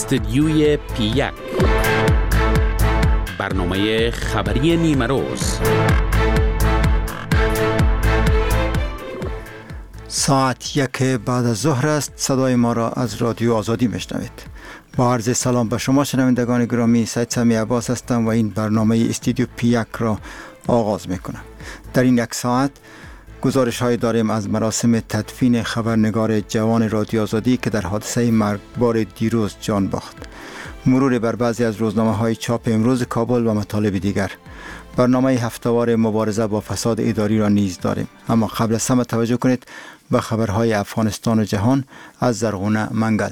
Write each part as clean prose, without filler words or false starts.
استدیوی پی1 برنامه خبری نیمه روز. ساعت 1 بعد از ظهر است. صدای ما را از رادیو آزادی میشنوید. با عرض سلام به شما شنوندگان گرامی، سید سمی عباس هستم و این برنامه استدیو پی1 را آغاز میکنم. در این یک ساعت گزارش های داریم از مراسم تدفین خبرنگار جوان رادیو آزادی که در حادثه مرگبار دیروز جان باخت. مرور بر بعضی از روزنامه های چاپ امروز کابل و مطالب دیگر. برنامه هفته‌وار مبارزه با فساد اداری را نیز داریم. اما قبل از همه توجه کنید به خبرهای افغانستان و جهان از زرغونه منگل.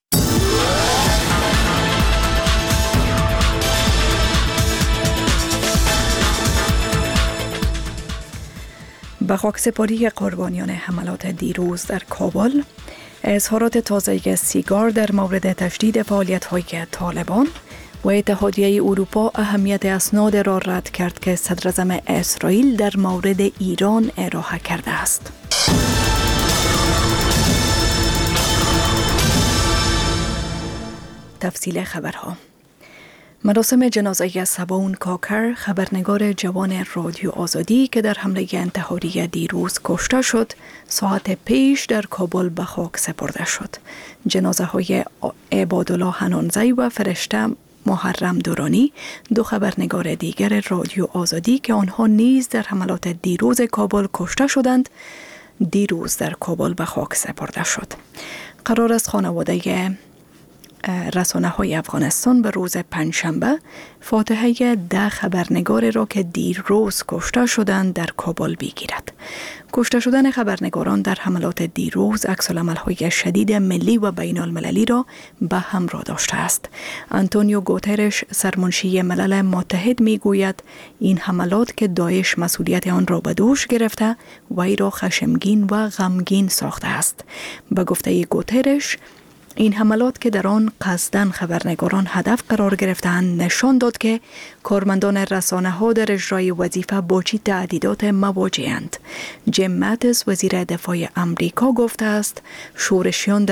به خاکسپاری قربانیان حملات دیروز در کابل، اظهارات تازه سیگار در مورد تشدید فعالیت‌های طالبان و اتحادیه اروپا اهمیت اسناد را رد کرد که صدراعظم اسرائیل در مورد ایران ارائه کرده است. تفصیل خبرها. مراسم جنازه سباون کاکر، خبرنگار جوان رادیو آزادی که در حمله انتحاری دیروز کشته شد، ساعت پیش در کابل به خاک سپرده شد. جنازه های عبادالله حنانزی و فرشته محرم دورانی، دو خبرنگار دیگر رادیو آزادی که آنها نیز در حملات دیروز کابل کشته شدند، دیروز در کابل به خاک سپرده شد. قرار است خانواده رسانه‌های افغانستان به روز پنجشنبه فاتحه 10 خبرنگار را که دیروز کشته شدند در کابل بگیرد. کشته شدن خبرنگاران در حملات دیروز عکس‌العمل‌های شدید ملی و بین المللی را به همراه داشته است. آنتونیو گوترش، سرمنشی ملل متحد، میگوید این حملات که داعش مسئولیت آن را به دوش گرفته، وی را خشمگین و غمگین ساخته است. به گفته گوترش، این حملات که در آن قصداً خبرنگاران هدف قرار گرفتند نشان داد که کارمندان رسانه‌ها در اجرای وظیفه با چه تهدیدات مواجه‌اند. جیم ماتیس، وزیر دفاع آمریکا، گفته است شورشیان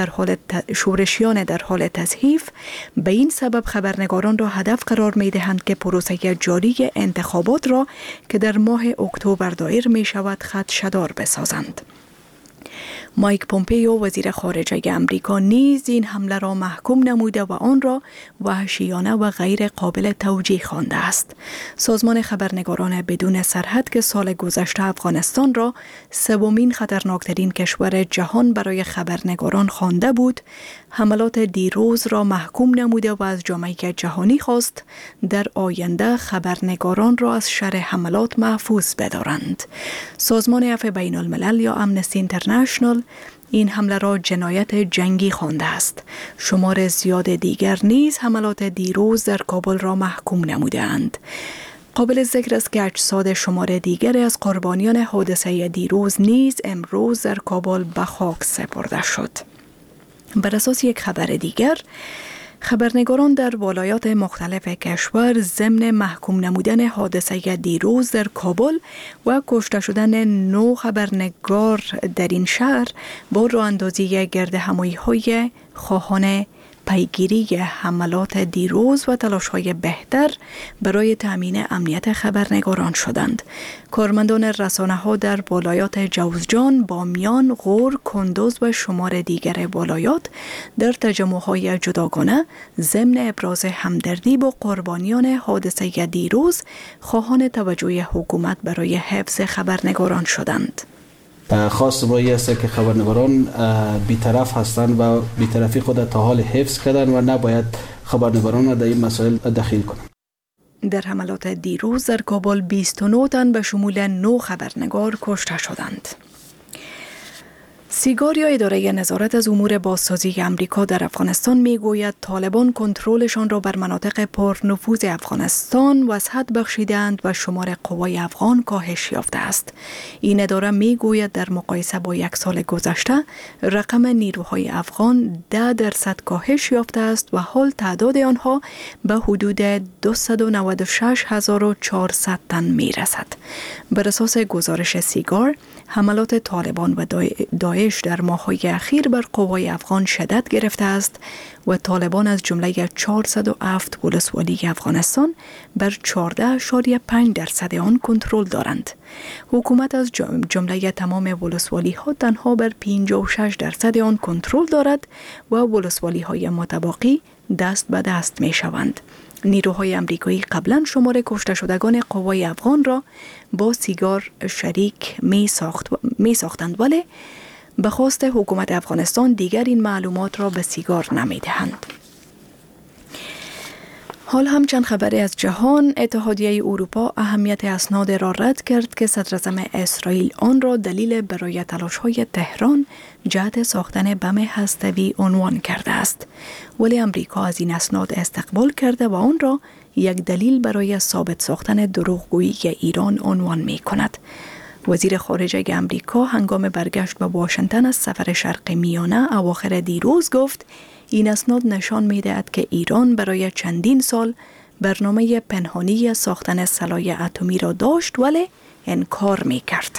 در حال تضعیف به این سبب خبرنگاران را هدف قرار می‌دهند که پروسه جاری انتخابات را که در ماه اکتبر دایر می‌شود خدشه‌دار بسازند. مایک پومپیو، وزیر خارجه آمریکا، نیز این حمله را محکوم نموده و آن را وحشیانه و غیر قابل توجیه خوانده است. سازمان خبرنگاران بدون سرحد که سال گذشته افغانستان را سومین خطرناکترین کشور جهان برای خبرنگاران خوانده بود، حملات دیروز را محکوم نموده و از جامعه جهانی خواست در آینده خبرنگاران را از شر حملات محفوظ بدارند. سازمان عفو بین الملل یا امنستی اینترنشنال این حمله را جنایت جنگی خوانده است. شمار زیاد دیگر نیز حملات دیروز در کابل را محکوم نمودند. قابل ذکر است که اجساد شمار دیگر از قربانیان حادثه دیروز نیز امروز در کابل به خاک سپرده شد. بر اساس یک خبر دیگر، خبرنگاران در ولایات مختلف کشور ضمن محکوم نمودن حادثه دیروز در کابل و کشته شدن 9 خبرنگار در این شهر با راه اندازی گردهمایی‌های خواهان پیگیری حملات دیروز و تلاش‌های بهتر برای تأمین امنیت خبرنگاران شدند. کارمندان رسانه‌ها در ولایات جوزجان، بامیان، غور، کندوز و شمار دیگر ولایات در تجمع‌های جداگانه ضمن ابراز همدردی با قربانیان حادثه دیروز خواهان توجه حکومت برای حفظ خبرنگاران شدند. خاص برای است که خبرنگاران بی‌طرف هستند و بی‌طرفی خود تا حال حفظ کردن و نباید خبرنگاران را در این مسائل دخیل کنند. در حملات دیروز در کابل 29 تن به شمول 9 خبرنگار کشته شدند. سیگار یا اداره نظارت از امور بازسازی آمریکا در افغانستان میگوید طالبان کنترلشان را بر مناطق پرنفوذ افغانستان وسعت بخشیدند و شمار قوای افغان کاهش یافته است. این اداره میگوید در مقایسه با یک سال گذشته رقم نیروهای افغان 10% کاهش یافته است و حال تعداد آنها به حدود 296,400 تن میرسد. بر اساس گزارش سیگار، حملات طالبان و داعش افزایش در ماه‌های اخیر بر قوای افغان شدت گرفته است و طالبان از جمله 407 ولسوالی افغانستان بر 14.5% آن کنترل دارند. حکومت از جمله تمام ولسوالی ها تنها بر 56% آن کنترل دارد و ولسوالی های متباقی دست به دست می شوند. نیروهای امریکایی قبلا شمار کشته شدگان قوای افغان را با سیگار شریک می ساختند، ولی به خواست حکومت افغانستان دیگر این معلومات را به سیگار نمی دهند. حال هم چند خبری از جهان. اتحادیه اروپا اهمیت اسناد را رد کرد که صدراعظم اسرائیل آن را دلیل برای تلاش‌های تهران جهت ساختن بم هسته‌ای عنوان کرده است، ولی امریکا از این اسناد استقبال کرده و آن را یک دلیل برای ثابت ساختن دروغگویی ایران عنوان می کند. وزیر خارجه امریکا هنگام برگشت به واشنگتن از سفر شرق میانه اواخر دیروز گفت این اسناد نشان می‌دهد که ایران برای چندین سال برنامه پنهانی ساختن سلاح اتمی را داشت ولی انکار می‌کرد.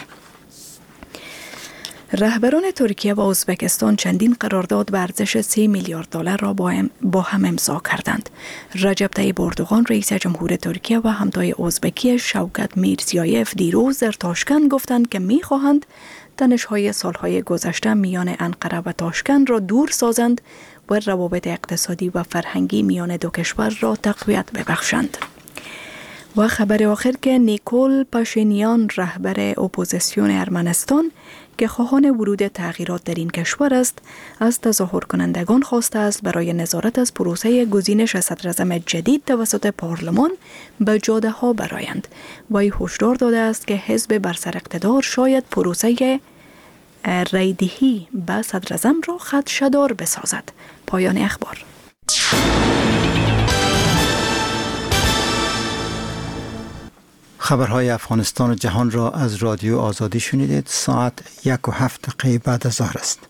رهبران ترکیه و ازبکستان چندین قرارداد به ارزش 3 میلیارد دلار را با هم امضا کردند. رجب طیب اردوغان رئیس جمهور ترکیه و همتای ازبکی شوکت میرزیایف دیروز در تاشکند گفتند که می‌خواهند تنش‌های سالهای گذشته میان انقره و تاشکند را دور سازند و روابط اقتصادی و فرهنگی میان دو کشور را تقویت ببخشند. و خبر آخر که نیکول پاشینیان رهبر اپوزیسیون ارمنستان که خواهان ورود تغییرات در این کشور است، از تظاهر کنندگان خواسته است برای نظارت از پروسه گزینش صدراعظم جدید توسط پارلمان به جاده ها برآیند. وی هشدار داده است که حزب بر سر اقتدار شاید پروسه رایدهی به صدراعظم را خدشه‌دار بسازد. پایان اخبار. خبرهای افغانستان و جهان را از رادیو آزادی شنیدید. ساعت 1:07 بعد از ظهر است.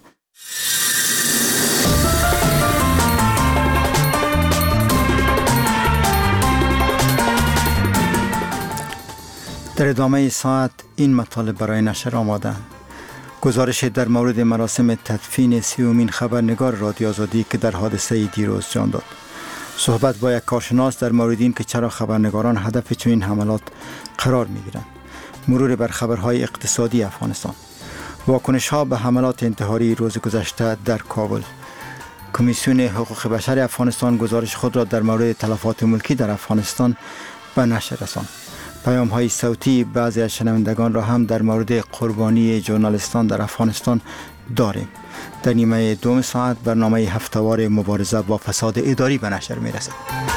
در ادامه ساعت این مطالب برای نشر آماده. گزارش در مورد مراسم تدفین 30مین خبرنگار رادیو آزادی که در حادثه دیروز جان داد. صحبت با یک کارشناس در مورد این که چرا خبرنگاران هدف چنین حملات قرار می‌گیرند. مرور بر خبرهای اقتصادی افغانستان. واکنش ها به حملات انتحاری روز گذشته در کابل. کمیسیون حقوق بشر افغانستان گزارش خود را در مورد تلفات ملکی در افغانستان به نشر رساند. پیام های صوتی بعضی از شنوندگان را هم در مورد قربانی ژورنالیستان در افغانستان داریم. در نیمه دوم ساعت برنامه هفته‌وار مبارزه با فساد اداری به نشر می رسد.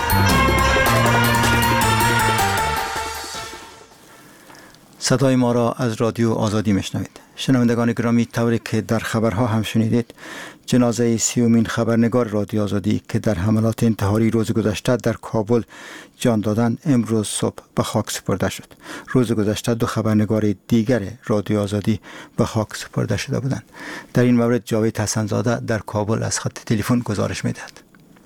صدای ما را از رادیو آزادی میشنوید. شنوندگان گرامی، طوری که در خبرها هم شنیدید، جنازه 30مین خبرنگار رادیو آزادی که در حملات انتحاری روز گذشته در کابل جان دادند امروز صبح به خاک سپرده شد. روز گذشته 2 خبرنگار دیگر رادیو آزادی به خاک سپرده شده بودند. در این مورد جاوید حسن‌زاده در کابل از خط تلفن گزارش می‌دهد.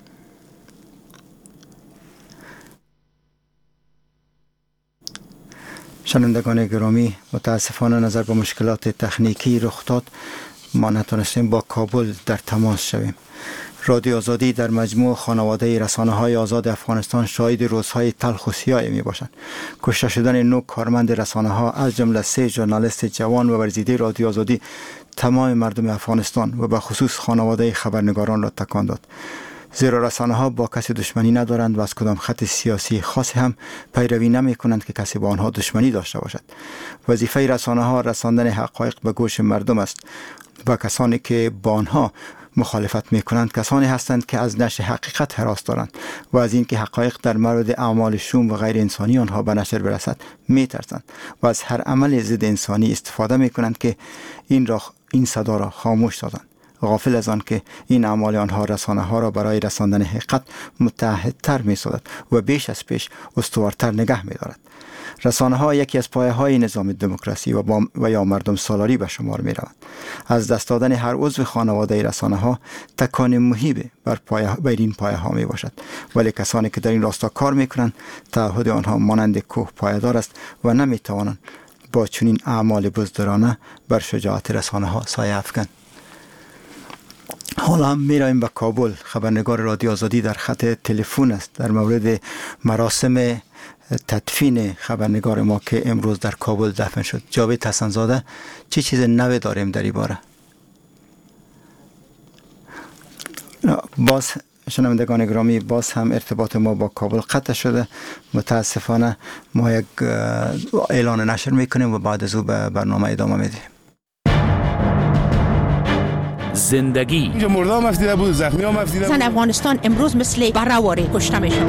شنوندگان گرامی، متاسفانه نظر به مشکلات تکنیکی رخ داد ما نتونستیم با کابل در تماس شویم. رادیو آزادی در مجموع خانواده رسانه‌های آزاد افغانستان شاهد روزهای تلخ و سیاهی میباشند. کشته شدن 9 کارمند رسانه‌ها از جمله 3 ژورنالیست جوان و ورزیده رادیو آزادی تمام مردم افغانستان و به خصوص خانواده خبرنگاران را تکان داد. زیرا رسانه‌ها با کسی دشمنی ندارند و از کدام خط سیاسی خاصی هم پیروی نمی کنند که کسی با آنها دشمنی داشته باشد. وظیفه رسانه‌ها رساندن حقایق به گوش مردم است و کسانی که با آنها مخالفت می کنند کسانی هستند که از نشر حقیقت هراس دارند و از اینکه حقایق در مورد اعمال شوم و غیر انسانی آنها به نشر برسد می ترسند و از هر عمل ضد انسانی استفاده می کنند که این صدا را خاموش سازند، غافل از آن که این اعمال آنها رسانه ها را برای رساندن حقیقت متحدتر می سازد و بیش از پیش استوارتر نگه می دارد. رسانه ها یکی از پایه های نظام دموکراسی و یا مردم سالاری به شمار می روند. از دست دادن هر عضو خانواده رسانه ها تکان مهیب بر این پایه ها می باشد، ولی کسانی که در این راستا کار می کنند تعهد آنها مانند کوه پایدار است و نمی توانند با چنین اعمال بزدلانه بر شجاعت رسانه ها سایه افکند. حالا هم میرویم به کابل. خبرنگار رادیو آزادی در خط تلفن است در مورد مراسم تدفین خبرنگار ما که امروز در کابل دفن شد. جاوید حسن‌زاده، چه چیز نوی داریم در این باره؟ باز شنوندگان گرامی، باز هم ارتباط ما با کابل قطع شده. متاسفانه ما یک اعلان نشر میکنیم و بعد از او به برنامه ادامه میدیم. زندگی اینجا مرده هم افتیده بود، زخمی هم افتیده بود. زن افغانستان امروز مثل برهواری کشته میشن.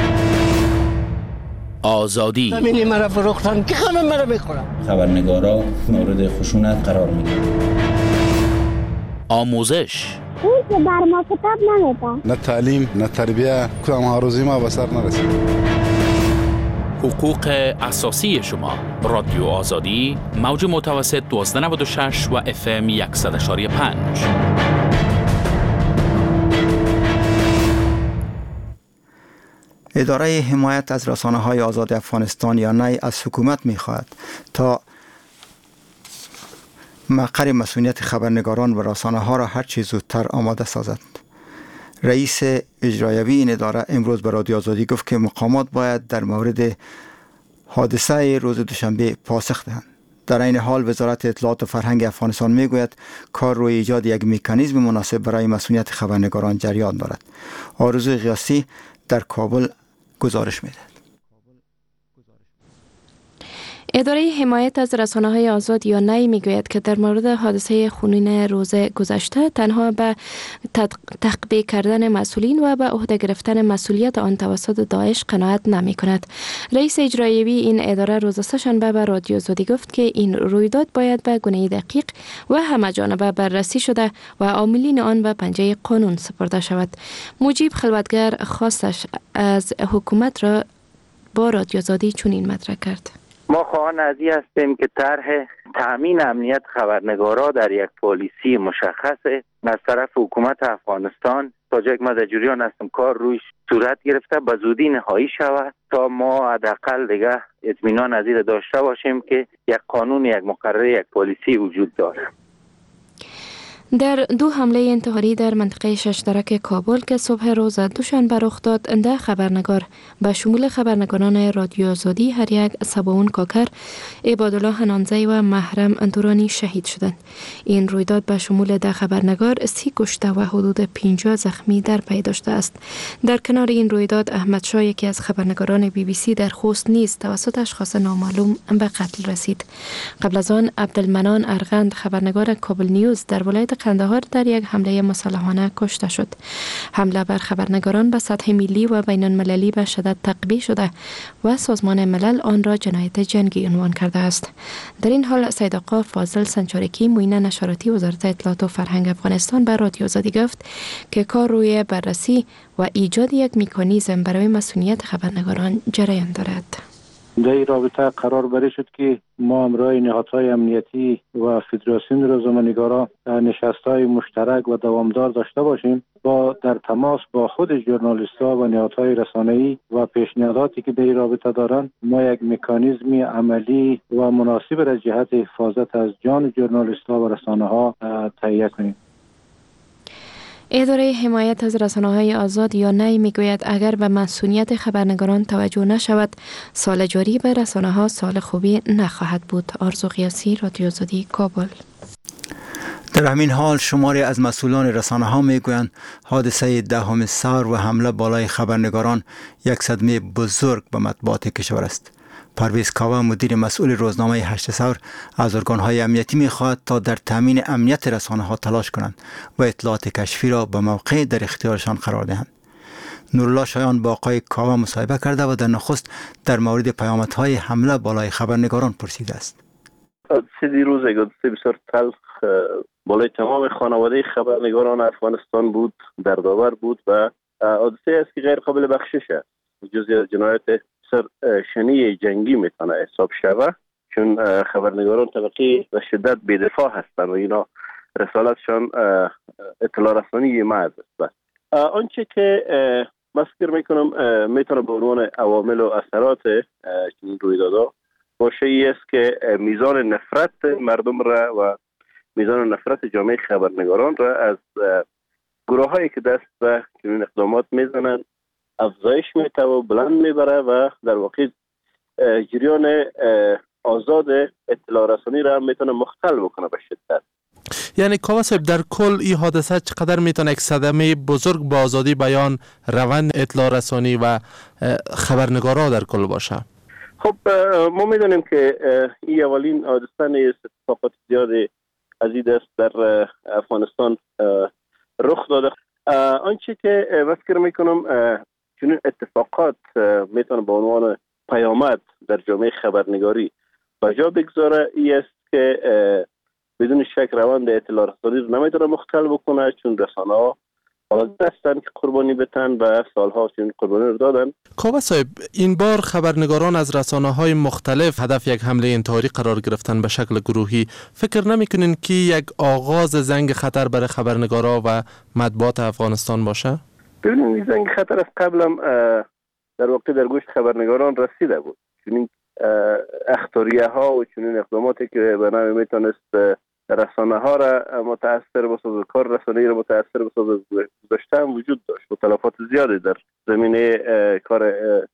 آزادی همینی مرا فروختن که همه مرا میخورن. خبرنگارا مورد خشونت قرار میگیرن. آموزش اون که بر ما کتاب نمیده. نه تعلیم نه تربیه، کدام هاروزی ما به سر نرسید. حقوق اساسی شما. رادیو آزادی، موج متوسط 1296 و FM 100.5. اداره حمایت از رسانه‌های آزاد افغانستان یا نی از حکومت می‌خواهد تا مقر مسئولیت خبرنگاران و رسانه‌ها را هر چه زودتر آماده سازد. رئیس اجرایی این اداره امروز به رادیو آزادی گفت که مقامات باید در مورد حادثه روز دوشنبه پاسخ دهند. در این حال وزارت اطلاعات و فرهنگ افغانستان میگوید کار روی ایجاد یک مکانیزم مناسب برای مسئولیت خبرنگاران جریان دارد. آرزوی غیاثی در کابل گزارش میدهد. اداره حمایت از رسانه‌های آزاد یا نی میگوید که در مورد حادثه خونین روز گذشته تنها به تعقیب کردن مسئولین و به عهده گرفتن مسئولیت آن توسط داعش قناعت نمی کند. رئیس اجرایی این اداره روز سه‌شنبه به رادیو آزادی گفت که این رویداد باید به گونه دقیق و همه‌جانبه بررسی شده و عاملین آن به پنجه قانون سپرده شود. مجیب خلوتگر خواستش از حکومت را با رادیو آزادی چنین مطرح کرد. ما خواهان از این هستیم که طرح تأمین امنیت خبرنگارا در یک پالیسی مشخص از طرف حکومت افغانستان تا جایی که ما در جریان هستم کار رویش صورت گرفته به زودی نهایی شود تا ما حداقل دیگه اطمینان از این داشته باشیم که یک قانون، یک مقرره، یک پالیسی وجود داره. در دو حمله انتحاری در منطقه ششترک کابل که صبح روز دوشنبه رخ داد، 10 خبرنگار به شمول خبرنگاران رادیو آزادی هر یک سباون کاکر، عبادالله حنانزی و محرم دورانی شهید شدند. این رویداد به شمول 10 خبرنگار 30 کشته و حدود 50 زخمی در پی داشته است. در کنار این رویداد احمد شاه، یکی از خبرنگاران BBC در خوست نیز توسط اشخاص نامعلوم به قتل رسید. قبل از آن عبدالمنان ارغند، خبرنگار کابل نیوز در ولایت قندهار در یک حمله مسلحانه کشته شد. حمله بر خبرنگاران به سطح ملی و بین المللی به شدت تعقیب شده و سازمان ملل آن را جنایت جنگی عنوان کرده است. در این حال سید آقا فاضل سنچارکی، معین نشراتی وزارت اطلاعات و فرهنگ افغانستان، به رادیو آزادی گفت که کار روی بررسی و ایجاد یک مکانیزم برای مسئولیت خبرنگاران جریان دارد. در این رابطه قرار بری شد که ما همراه نهادهای امنیتی و فدراسیون روزنامه‌نگاران نشست‌های مشترک و دوامدار داشته باشیم با در تماس با خود ژورنالیست‌ها و نهادهای رسانه‌ای و پیشنهاداتی که در این رابطه دارند ما یک مکانیزمی عملی و مناسب را جهت حفاظت از جان ژورنالیست‌ها و رسانه‌ها تهیه کنیم. اداره حمایت از رسانه‌های آزاد یا نی میگوید اگر به مسئولیت خبرنگاران توجه نشود، سال جاری به رسانه‌ها سال خوبی نخواهد بود. آرزو غیاثی، رادیو آزادی، کابل. در همین حال شماری از مسئولان رسانه‌ها میگویند حادثه 10 ثور و حمله بالای خبرنگاران یک صدمه بزرگ به مطبوعات کشور است. پرویز کاوه، مدیر مسئول روزنامه 8 ثور، از ارگان‌های امنیتی می‌خواهد تا در تامین امنیت رسانه‌ها تلاش کنند و اطلاعات کشفی را به موقع در اختیارشان قرار دهند. نورالله شایان با آقای کاوه مصاحبه کرده و در نخست در مورد پیامدهای حمله بالای خبرنگاران پرسیده است. حادثه دیروز یک حادثه بسیار تلخ بالای تمام خانواده خبرنگاران افغانستان بود، دردآور بود و حادثه است که غیر قابل بخشش است. جزئی از جنایت شنی جنگی میتونه حساب شود، چون خبرنگاران طبقه و شدت بی‌دفاع هستند و اینا رسالتشان اطلاع رسانی محض است. آنچه که من فکر میکنم میتونه به عنوان عوامل و اثرات این رویدادها باشه ای است که میزان نفرت مردم را و میزان نفرت جامعه خبرنگاران را از گروهایی که دست به چنین اقدامات میزنن افزایش میته و بلند میبره و در واقع جریان آزاد اطلاع رسانی را هم میتونه مختل بکنه به شدت. یعنی کاوه صاحب در کل این حادثه چقدر میتونه یک صدمه بزرگ با آزادی بیان، روند اطلاع رسانی و خبرنگارا در کل باشه؟ خب ما میدونیم که این اولین حادثه نیست، اتفاقات زیاد از این دست در افغانستان رخ داده. آنچه که فکر میکنم چنین اتفاقات میتونه به عنوان پیامد در جامعه خبرنگاری بجا بگذاره این است که بدون شک روند اطلاع رسانی رو نمیتونه مختل بکنه، چون رسانه‌ها حاضر هستن که قربانی بتن و سالها چنین قربانی رو دادن. کاوه صاحب، این بار خبرنگاران از رسانه‌های مختلف هدف یک حمله انتحاری قرار گرفتن به شکل گروهی. فکر نمی‌کنین که یک آغاز زنگ خطر برای خبرنگارا و مطبوعات افغانستان باشه؟ ببینید این زنگ خطر از قبلم در واقع در گوش خبرنگاران رسیده بود. چنین اخطاریه ها و چنین اقداماتی که به نوعی میتونست رسانه ها را متاثر بسازه، کار رسانه‌ای را متاثر بسازه گذاشته هم وجود داشت. مخالفات زیادی در زمینه کار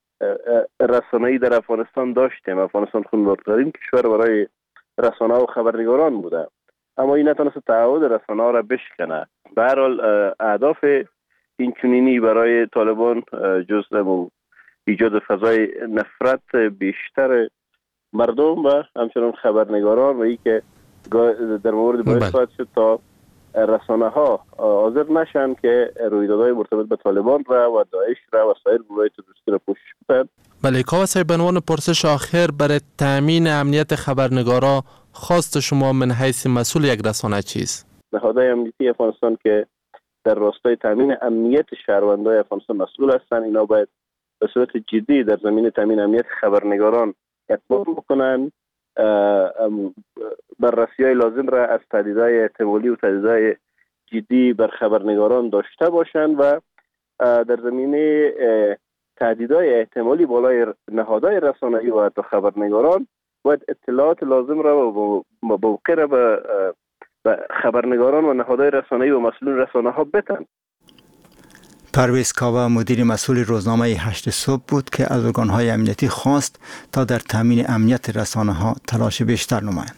رسانه‌ای در افغانستان داشتیم. افغانستان خونبارترین کشور برای رسانه ها و خبرنگاران بوده، اما این نتونست تعهد رسانه ها را بشکنه. به هر حال اهداف این چنینی برای طالبان جز ایجاد فضای نفرت بیشتر مردم و همچنان خبرنگاران و ای که در مورد باعث خواهد شد تا رسانه ها حاضر نشن که رویدادهای مرتبط به طالبان را و داعش را و سایر گروه‌های تروریستی را پوشش بدن. بله کاوه صاحب، به عنوان پرسش آخر برای تامین امنیت خبرنگارا خواست شما من حیث مسئول یک رسانه چیست؟ نهادهای امنیتی افغانستان که در راستای تامین امنیت شهروندان افغانستان مسئول هستند، اینا باید به صورت جدی در زمینه تامین امنیت خبرنگاران اقدام بکنن، بررسی‌های لازم را از تهدیدهای احتمالی و تهدیدهای جدی بر خبرنگاران داشته باشند و در زمینه تهدیدهای احتمالی بالای نهادهای رسانه‌ای و حتی خبرنگاران باید اطلاعات لازم را با موقع را به خبرنگاران و نهادهای رسانه‌ای و مسئولین رسانه‌ها بدن. پرویز کاوه مدیر مسئول روزنامه 8 صبح بود که از ارگان‌های امنیتی خواست تا در تامین امنیت رسانه‌ها تلاش بیشتر نمایند.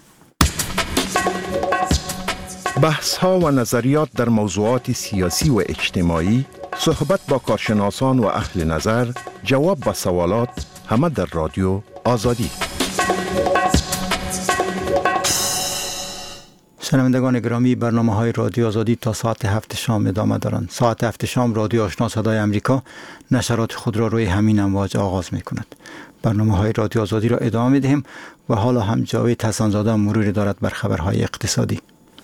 بحث‌ها و نظریات در موضوعات سیاسی و اجتماعی، صحبت با کارشناسان و اهل نظر، جواب به سوالات، همه در رادیو آزادی. شنوندگان گرامی، برنامه‌های رادیو آزادی تا ساعت 7 شام ادامه دارند. ساعت 7 شام رادیو آشنا صدای امریکا نشرات خود را روی همین امواج آغاز می‌کند. برنامه‌های رادیو آزادی را ادامه می‌دهیم و حالا هم جاوید حسن‌زاده مروری دارد بر خبرهای اقتصادی.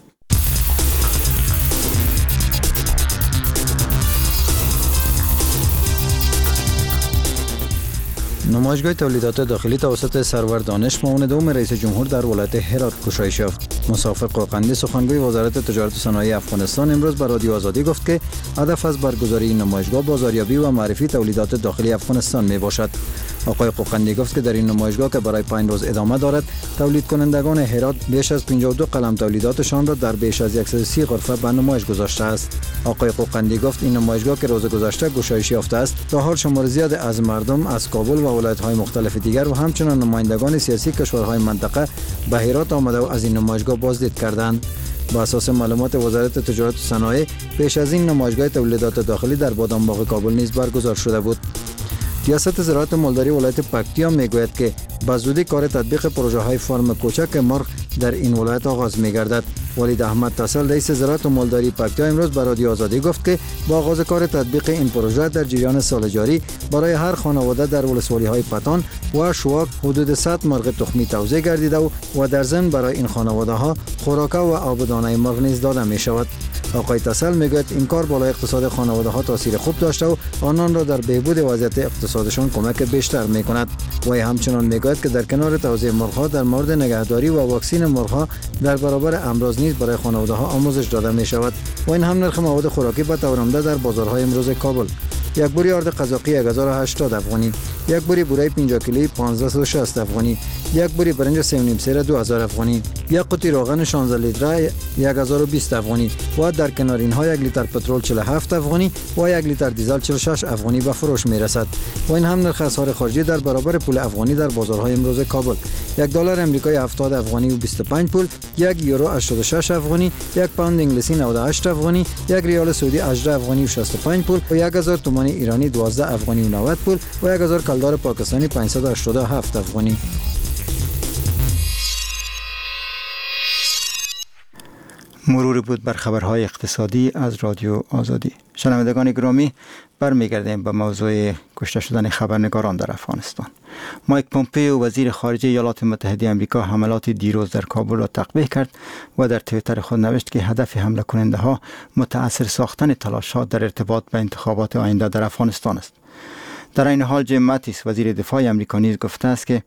نمایشگاه تولیدات داخلی توسط سرور دانش معاون دوم رئیس جمهور در ولایت هرات گشایش یافت. مصافر قوقندی سخنگوی وزارت تجارت و صنایع افغانستان امروز به رادیو آزادی گفت که هدف از برگزاری این نمایشگاه بازاریابی و معرفی تولیدات داخلی افغانستان می باشد. آقای قوقندی گفت که در این نمایشگاه که برای 5 روز ادامه دارد، تولید کنندگان هرات بیش از 52 قلم تولیداتشان را در بیش از 130 غرفه به نمایش گذاشته است. آقای قوقندی گفت این نمایشگاه که روز گذشته گشایش یافته است، تا حال شمار زیاد از مردم از کابل و ولایت‌های مختلف دیگر و همچنین نمایندگان سیاسی کشورهای منطقه به هرات آمده و از این نمایشگاه بازدید کردند. با اساس معلومات وزارت تجارت و صنایع، پیش از این نمایشگاه تولیدات داخلی در بادامباغ کابل نیز برگزار شده بود. ریاست زراعت مالداری ولایت پکتیا میگوید که به زودی کار تطبیق پروژه های فارم کوچک مرغ در این ولایت آغاز میگردد. ولید احمد تسل رئیس زراعت و مالداری پکتیا امروز به رادیو آزادی گفت که با آغاز کار تطبیق این پروژه در جریان سال جاری برای هر خانواده در ولسوالی های پتان و شواک حدود 100 مرغ تخمی توزیع گردیده و در ضمن برای این خانواده ها خوراک و آبدانه مرغ نیز داده می شود. آقای تسل میگوید این کار بالای اقتصاد خانواده ها تاثیر خوب داشته و آنان را در بهبود وضعیت اقتصادشان کمک بیشتر میکند. و همچنان میگوید که در کنار توزیع مرغ ها در مورد نگهداری و واکسین مرغ ها در برابر امراض نیز برای خانواده ها آموزش داده می شود و این هم نرخ مواد خوراکی به طور عمده در بازارهای امروز کابل یک بوری آرد قزاقی 1080 افغانی، یک بوری بوره 50 کیلویی 1560 افغانی، یک بوری برنج 3.5 سیر 2000 افغانی، یک قوطی روغن 16 لیتره 1020 افغانی و در کنار اینها 1 لیتر پترول 47 افغانی و 1 لیتر دیزل 46 افغانی به فروش میرسد و این هم نرخ اسعار خارجی در برابر پول افغانی در بازارهای امروز کابل. یک دلار امریکایی 70 افغانی و 25 پول، یک یورو 86 افغانی، یک پوند انگلیسی 98 افغانی، یک ریال سعودی 18 افغانی و 65 پول و 1000 تومان ایرانی 12 افغانی و 90 پول و 1000 کلدار پاکستانی 587 افغانی. مرور بود بر خبرهای اقتصادی از رادیو آزادی. شنوندگان گرامی، برمیگردیم به موضوع کشته شدن خبرنگاران در افغانستان. مایک پومپیو وزیر خارجه ایالات متحده آمریکا حملات دیروز در کابل را تقبیح کرد و در توییتر خود نوشت که هدف حمله کننده ها متأثر ساختن تلاشات در ارتباط به انتخابات آینده در افغانستان است. در این حال جیم ماتیس وزیر دفاع آمریکا نیز گفته است که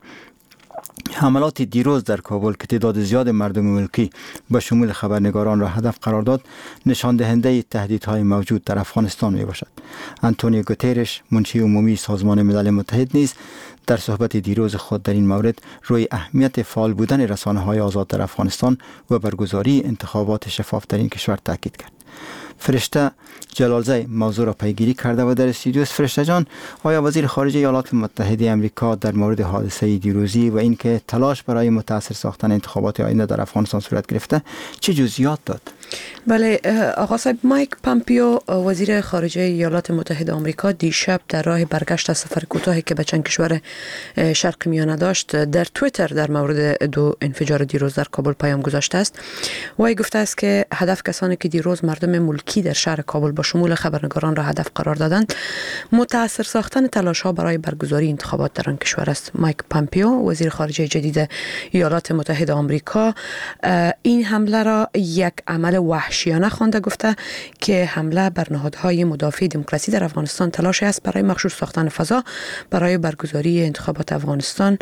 حملات دیروز در کابل که تعداد زیاد مردم ملکی به شمول خبرنگاران را هدف قرار داد نشان دهنده تهدیدهای موجود در افغانستان می باشد. آنتونیو گوترش منشی عمومی سازمان ملل متحد نیز در صحبت دیروز خود در این مورد روی اهمیت فعال بودن رسانه‌های آزاد در افغانستان و برگزاری انتخابات شفاف در این کشور تاکید کرد. فرشته جلالزی موضوع را پیگیری کرده و در استودیو. فرشته جان، آیا وزیر خارجه ایالات متحده آمریکا در مورد حادثه دیروزی و اینکه تلاش برای متأثر ساختن انتخابات آینده در افغانستان صورت گرفته چه جزئیات داد؟ بله آقا صاحب، مایک پامپیو وزیر خارجه ایالات متحده آمریکا دیشب در راه برگشت از سفر کوتاهی که به چند کشور شرق میانه داشت در توییتر در مورد دو انفجار دیروز در کابل پیام گذاشته است. وی گفته است که هدف کسانی که دیروز مردم ملکی در شهر کابل با شمول خبرنگاران را هدف قرار دادند متأثر ساختن تلاش‌ها برای برگزاری انتخابات در آن کشور است. مایک پامپیو وزیر خارجه جدید ایالات متحده آمریکا این حمله را یک عمل وحشیانه خوانده، گفته که حمله بر نهادهای مدافع دموکراسی در افغانستان تلاشی است برای مخشوش ساختن فضا برای برگزاری انتخابات افغانستان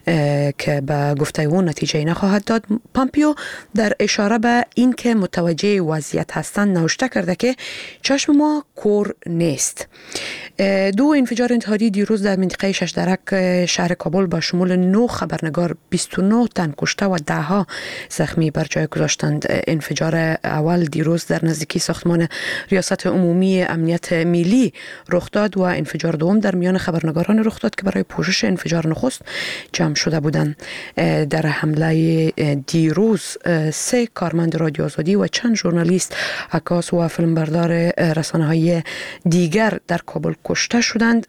که به گفته او نتیجه نخواهد داد. پامپیو در اشاره به این که متوجه وضعیت هستند نوشته کرده که چشم ما کور نیست. دو انفجار انتحاری دیروز در منطقه ششدرک شهر کابل با شمول 9 خبرنگار 29 تن کشته و 10 زخمی بر جای گذاشتند. انفجار اول دیروز در نزدیکی ساختمان ریاست عمومی امنیت ملی رخ داد و انفجار دوم در میان خبرنگاران رخ داد که برای پوشش انفجار نخست جمع شده بودند. در حمله دیروز 3 کارمند رادیو آزادی و چند ژورنالیست، عکاس و فیلمبردار رسانه‌های دیگر در کابل کشته شدند.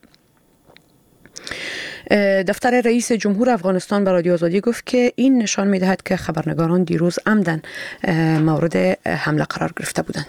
دفتر رئیس جمهور افغانستان به رادیو آزادی گفت که این نشان می‌دهد که خبرنگاران دیروز عمدن مورد حمله قرار گرفته بودند.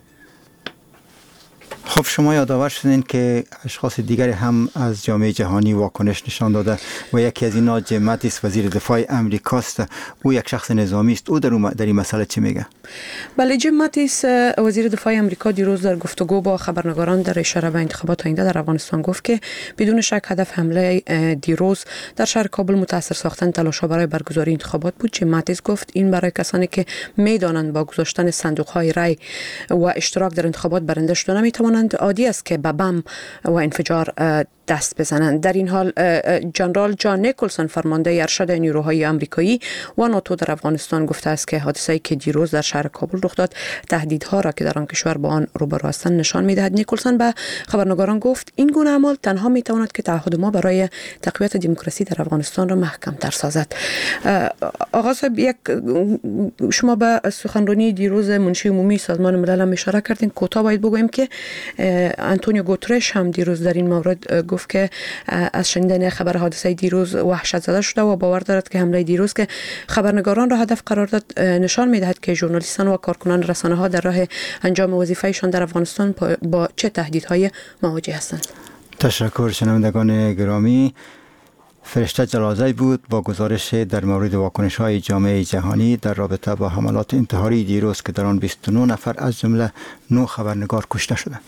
خب شما یادآور شدین که اشخاص دیگری هم از جامعه جهانی واکنش نشان داده و یکی از اینا جیم ماتیس وزیر دفاع آمریکاست. او یک شخص نظامی است. او در این مسئله چی میگه؟ بله، جیم ماتیس وزیر دفاع آمریکا دیروز در گفتگو با خبرنگاران در اشاره به انتخابات آینده در افغانستان گفت که بدون شک هدف حمله دیروز در شهر کابل متأثر ساختن تلاش‌ها برای برگزاری انتخابات بود. جیم ماتیس گفت این برای کسانی که میدانند با گذاشتن صندوق‌های رای و اشتراک در انتخابات برنده شدن نمی‌توانند عادی است که به بم و انفجار دست بزنند. در این حال جنرال جان نیکلسون فرمانده ارشد نیروهای آمریکایی و ناتو در افغانستان گفته است که حادثه‌ای که دیروز در شهر کابل رخ داد تهدیدها را که در آن کشور با آن روبرو هستند نشان می‌دهد. نیکلسون به خبرنگاران گفت این گونه اعمال تنها می‌تواند که تعهد ما برای تقویت دموکراسی در افغانستان را محکم‌تر سازد. آقا صاحب، شما به سخنرانی دیروز منشی عمومی سازمان ملل اشاره کردین. کوتاه باید بگویم که آنتونیو گوترش هم دیروز در این مورد گفت که از شنیدن خبر حادثه دیروز وحشت زده شده و باور دارد که حمله دیروز که خبرنگاران را هدف قرار داد نشان می‌دهد که ژورنالیستان و کارکنان رسانه‌ها در راه انجام وظیفه‌شان در افغانستان با چه تهدیدهای مواجه هستند. تشکر شنوندگان گرامی. فرشته جلالزی بود با گزارش در مورد واکنش‌های جامعه جهانی در رابطه با حملات انتحاری دیروز که در آن 29 نفر از جمله 9 خبرنگار کشته شدند.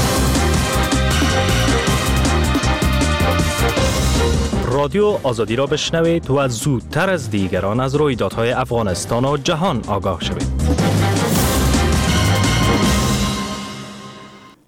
رادیو آزادی را بشنوید و زودتر از دیگران از رویدادهای افغانستان و جهان آگاه شوید.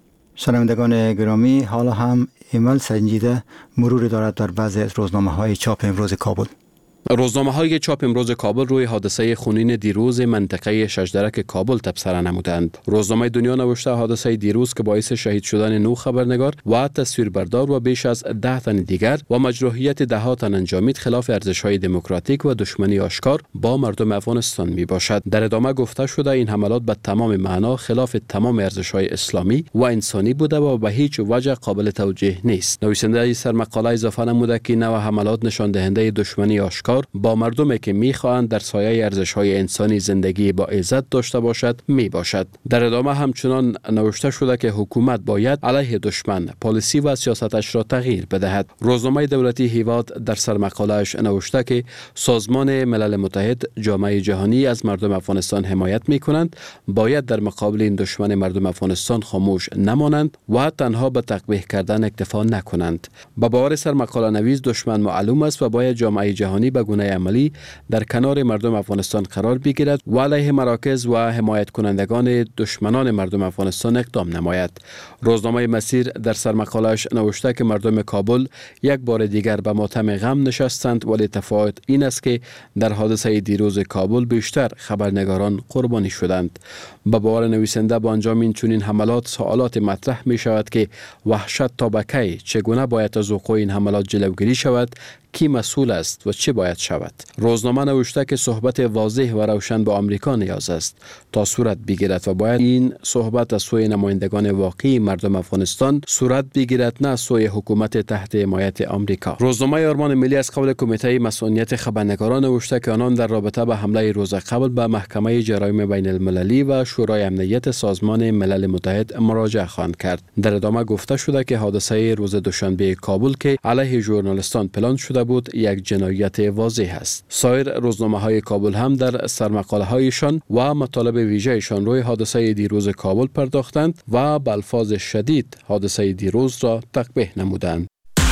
شنوندگان گرامی، حالا هم ایمیل سنجیده مرور دارد در بعضی از روزنامه‌های چاپ امروز کابل. روزنامه‌های چاپ امروز کابل روی حادثه خونین دیروز منطقه ششدرک کابل تبصره نمودند. روزنامه دنیا نوشته حادثه دیروز که باعث شهید شدن 9 خبرنگار و تصویربردار و بیش از 10 تن دیگر و مجروحیت 10 تن انجامید خلاف ارزش‌های دموکراتیک و دشمنی آشکار با مردم افغانستان میباشد. در ادامه گفته شده این حملات به تمام معنا خلاف تمام ارزش‌های اسلامی و انسانی بوده و به هیچ وجه قابل توجیه نیست. نویسنده سرمقاله اضافه نموده که نوع حملات نشان دهنده دشمنی آشکار با مردمی که می‌خواهند در سایه ارزش‌های انسانی زندگی با عزت داشته باشد میباشد. در ادامه همچنان نوشته شده که حکومت باید علیه دشمن پالیسی و سیاستش را تغییر بدهد. روزنامه دولتی هیواد در سرمقاله‌اش نوشته که سازمان ملل متحد، جامعه جهانی از مردم افغانستان حمایت می‌کنند، باید در مقابل این دشمن مردم افغانستان خاموش نمانند و تنها به تقبیح کردن اکتفا نکنند. با باور سرمقاله نویس دشمن معلوم است و باید جامعه جهانی به گونه عملی در کنار مردم افغانستان قرار بگیرد و علیه مراکز و حمایت کنندگان دشمنان مردم افغانستان اقدام نماید. روزنامه مسیر در سرمقاله‌اش نوشته که مردم کابل یک بار دیگر به ماتم غم نشستند، ولی تفاوت این است که در حادثه دیروز کابل بیشتر خبرنگاران قربانی شدند. با باور نویسنده با انجام این چنین حملات سوالات مطرح می شود که وحشت تا به کی؟ چگونه باید از وقوع این حملات جلوگیری شود؟ کی مسئول است و چه باید شود؟ روزنامه نوشته که صحبت واضح و روشن با آمریکا نیاز است تا صورت بگیرد و باید این صحبت از سوی نمایندگان واقعی مردم افغانستان صورت بگیرد، نه سوی حکومت تحت حمایت آمریکا. روزنامه آرمان ملی از قبل کمیته مسئولیت خبرنگاران نوشته که آنان در رابطه با حمله روز قبل به محکمه جرایم بین المللی و شورای امنیت سازمان ملل متحد مراجعه خواهند کرد. در ادامه گفته شده که حادثه روز دوشنبه کابل که علیه ژورنالیستان پلان شده بود یک جنایت واضح است. سایر روزنامه‌های کابل هم در سرمقاله‌هایشان و مطالب ویژه‌شان روی حادثه دیروز کابل پرداختند و به الفاظ شدید حادثه دیروز را تقبیح نمودند.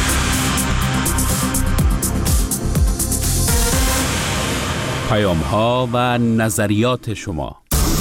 پیام‌ها و نظریات شما.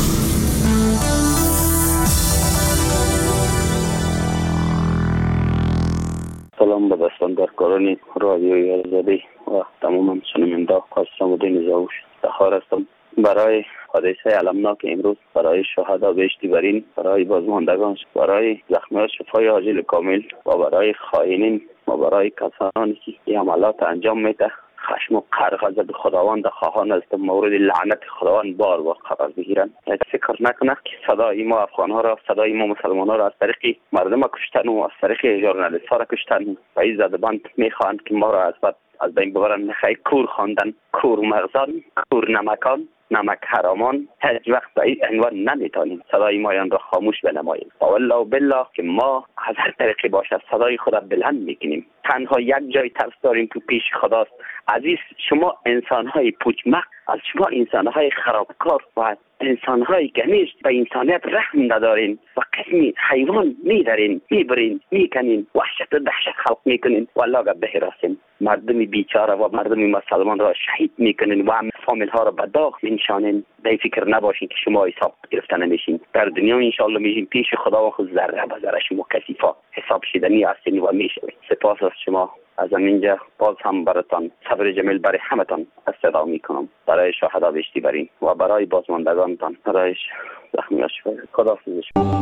سلام به دستاندرکاران رادیوی آزادی و تمام شنوندگان. قاسم‌الدین زاوش افتخار هستم برای حادثه المناک امروز، برای شهدا بهشتی برین، برای بازماندگان، برای زخمیان شفای عاجل کامل و برای خائنین و برای کسانی که این عملات انجام میده. خشم و غضب خداوند خواهان است مورد لعنت خداوند بار قرار بگیرند. فکر نکنه که صدای ما افغان ها را، صدای ما مسلمان ها را از طریق مردم کشتن و از طریق ژورنالیست ها را کشتن و این زدبند میخواهند که ما را از بین ببرن. نخیر کور خواندن، کور مغزان، کور نمکان، نمک حرامان هیچ وقت به این عنوان نمیتونیم صدای مایان را خاموش بنماییم. و والله بالله که ما از هر طریقی باشه صدای خود را بلند میکنیم. تنها یک جای ترس داریم که پیش خداست. عزیز شما انسان‌های پوچمق، از شما انسان‌های خرابکار و انسان‌های که نیست به انسانیت رحم ندارین و قسمی حیوان می‌دارین، می‌برین، می‌کنین، وحشت و دهشت خلق می‌کنین. والله که بهراسین مردم بیچاره و مردم مسلمان را شهید می‌کنین و فامیل‌ها را به داغ می‌نشانین. به فکر نباشین که شما حساب گرفته نمیشین. در دنیا انشالله میشین پیش خدا و خود ذره به ذره شما کثیفا حساب شدنی هستین و میشوید. سپاس از شما. از اینجا باز هم براتان صبر جمیل برای همتان استدعا میکنم، برای شهدا بهشتی برین و برای بازماندگانتان، برای زخمیان شفای. خداحافظ شما.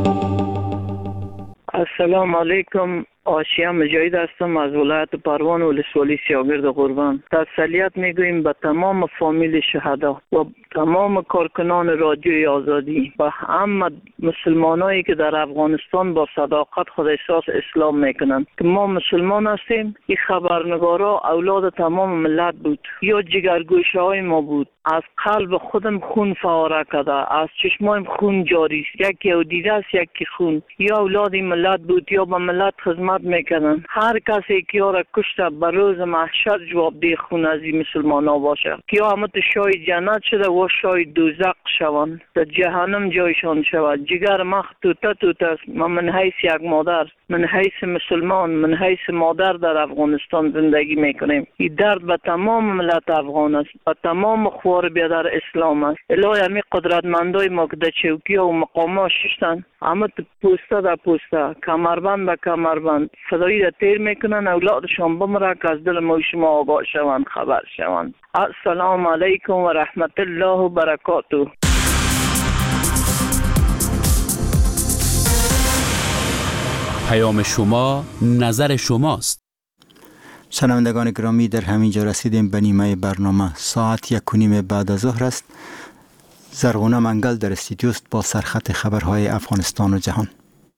السلام علیکم. آشیا مجاهد هستم از ولایت پروان ولسوالی سیاگرد قربان. تسلیت میگوییم به تمام فامیل شهدا و تمام کارکنان رادیوی آزادی و همه مسلمانایی که در افغانستان با صداقت خود احساس اسلام میکنند که ما مسلمان هستیم. این خبرنگارا اولاد تمام ملت بود یا جگرگوشه های ما بود. از قلب خودم خون فواره کرده، از چشمایم خون جاری است. یکی او دیده است، یکی خون. یا اولاد این ملت بود یا به ملت خدمت اقامت میکنن. هر کسی که را کشته به روز محشر جوابدهی خون از این مسلمان ها باشه. که همه شای جنت شده و شای دوزخ شوند، در جهنم جایشان شود. جگر مخ توته است. من حیث یک مادر، من حیث مسلمان، من حیث مادر در افغانستان زندگی میکنیم. این درد به تمام ملت افغان است، به تمام خوار بیادر اسلام است. الهی همی قدرتمندای ما که در چوکی و مقامات ششتن، همه پوسته در پوسته، کمربند به کمربند فدایی را تیر میکنن، اولادشان بمره که از دل ما شما آگاه شوند، خبر شوند. السلام علیکم و رحمت الله و برکاته. پیام شما نظر شماست. شنوندگان گرامی، در همین جا رسیدیم به نیمه برنامه. ساعت 1:30 بعد از ظهر است. زرغونه منگل در استودیو است با سرخط خبرهای افغانستان و جهان.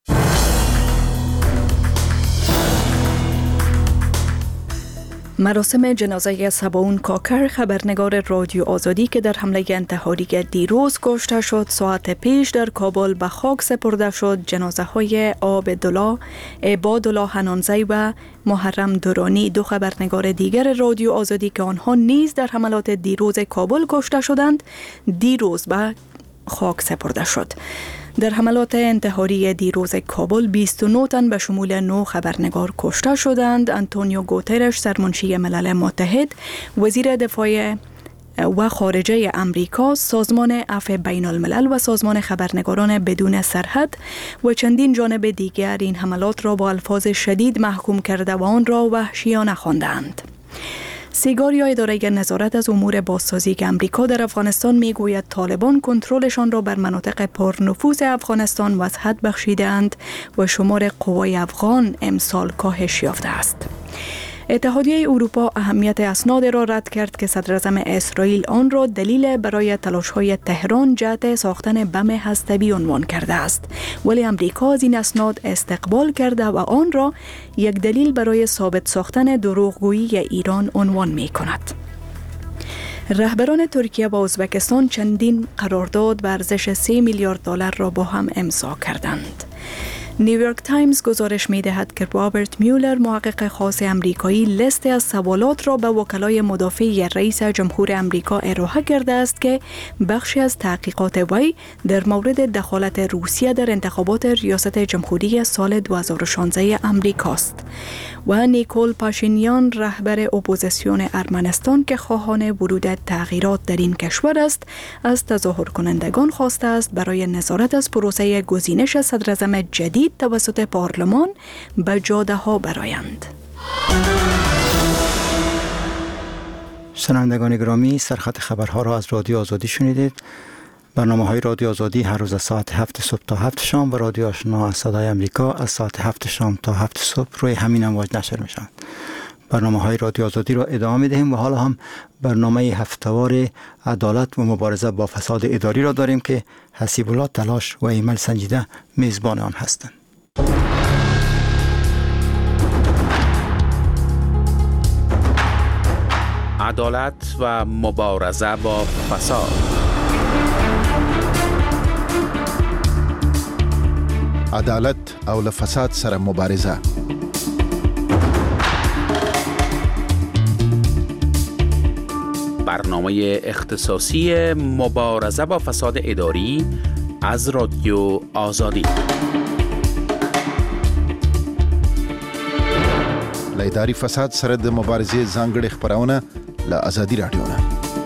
مراسم جنازه سباون کاکر، خبرنگار رادیو آزادی که در حمله انتحاری دیروز کشته شد، ساعت پیش در کابل به خاک سپرده شد. جنازه های عبادالله حنانزی و محرم درانی، دو خبرنگار دیگر رادیو آزادی که آنها نیز در حملات دیروز کابل کشته شدند، دیروز به خاک سپرده شد. در حملات انتحاری دیروز کابل 29 تن به شمول 9 خبرنگار کشته شدند. آنتونیو گوترش، سرمنشی ملل متحد، وزیر دفاع و خارجه امریکا، سازمان عفو بین الملل و سازمان خبرنگاران بدون سرحد و چندین جانب دیگر این حملات را با الفاظ شدید محکوم کرده و آن را وحشیانه خواندند. سیگار یا اداره نظارت از امور بازسازی که امریکا در افغانستان میگوید طالبان کنترلشان را بر مناطق پرنفوذ افغانستان وسعت بخشیدند و شمار قوای افغان امسال کاهش یافته است. اتحادیه اروپا اهمیت اسناد را رد کرد که صدر اعظم اسرائیل آن را دلیل برای تلاش‌های تهران جهت ساختن بم هسته‌ای عنوان کرده است، ولی امریکا از این اسناد استقبال کرده و آن را یک دلیل برای ثابت ساختن دروغگویی ایران عنوان می‌کند. رهبران ترکیه و ازبکستان چندین قرارداد به ارزش 3 میلیارد دلار را با هم امضا کردند. نیویورک تایمز گزارش می‌دهد که رابرت میولر، محقق خاص امریکایی، لیست از سوالات را به وکلای مدافع رئیس جمهور امریکا ارائه کرده است که بخشی از تحقیقات وی در مورد دخالت روسیه در انتخابات ریاست جمهوری سال 2016 امریکاست. و نیکول پاشینیان، رهبر اپوزیسیون ارمنستان که خواهان ورود تغییرات در این کشور است، از تظاهرکنندگان خواسته است برای نظارت از پروسه گزینش صدر اعظم جدید توسط پارلمان به جاده ها برآیند. شنوندگان گرامی، سرخط خبرها را از رادیو آزادی شنیدید. برنامه های رادیو آزادی هر روز از ساعت 7 صبح تا 7 شام و رادیو آشنا از صدای امریکا از ساعت 7 شام تا 7 صبح روی همین امواج نشر می شوند. برنامه های رادیو آزادی را ادامه می دهیم و حالا هم برنامه هفته‌وار عدالت و مبارزه با فساد اداری را داریم که حسیب الله تلاش و ایمل سنجیده میزبان آن هستند. عدالت و مبارزه با فساد. عدالت او له فساد سره مبارزه. برنامه اختصاصی مبارزه با فساد اداری از رادیو آزادی. له اداري فساد سره د مبارزې ځانګړي خبرونه له آزادي رادیو نه.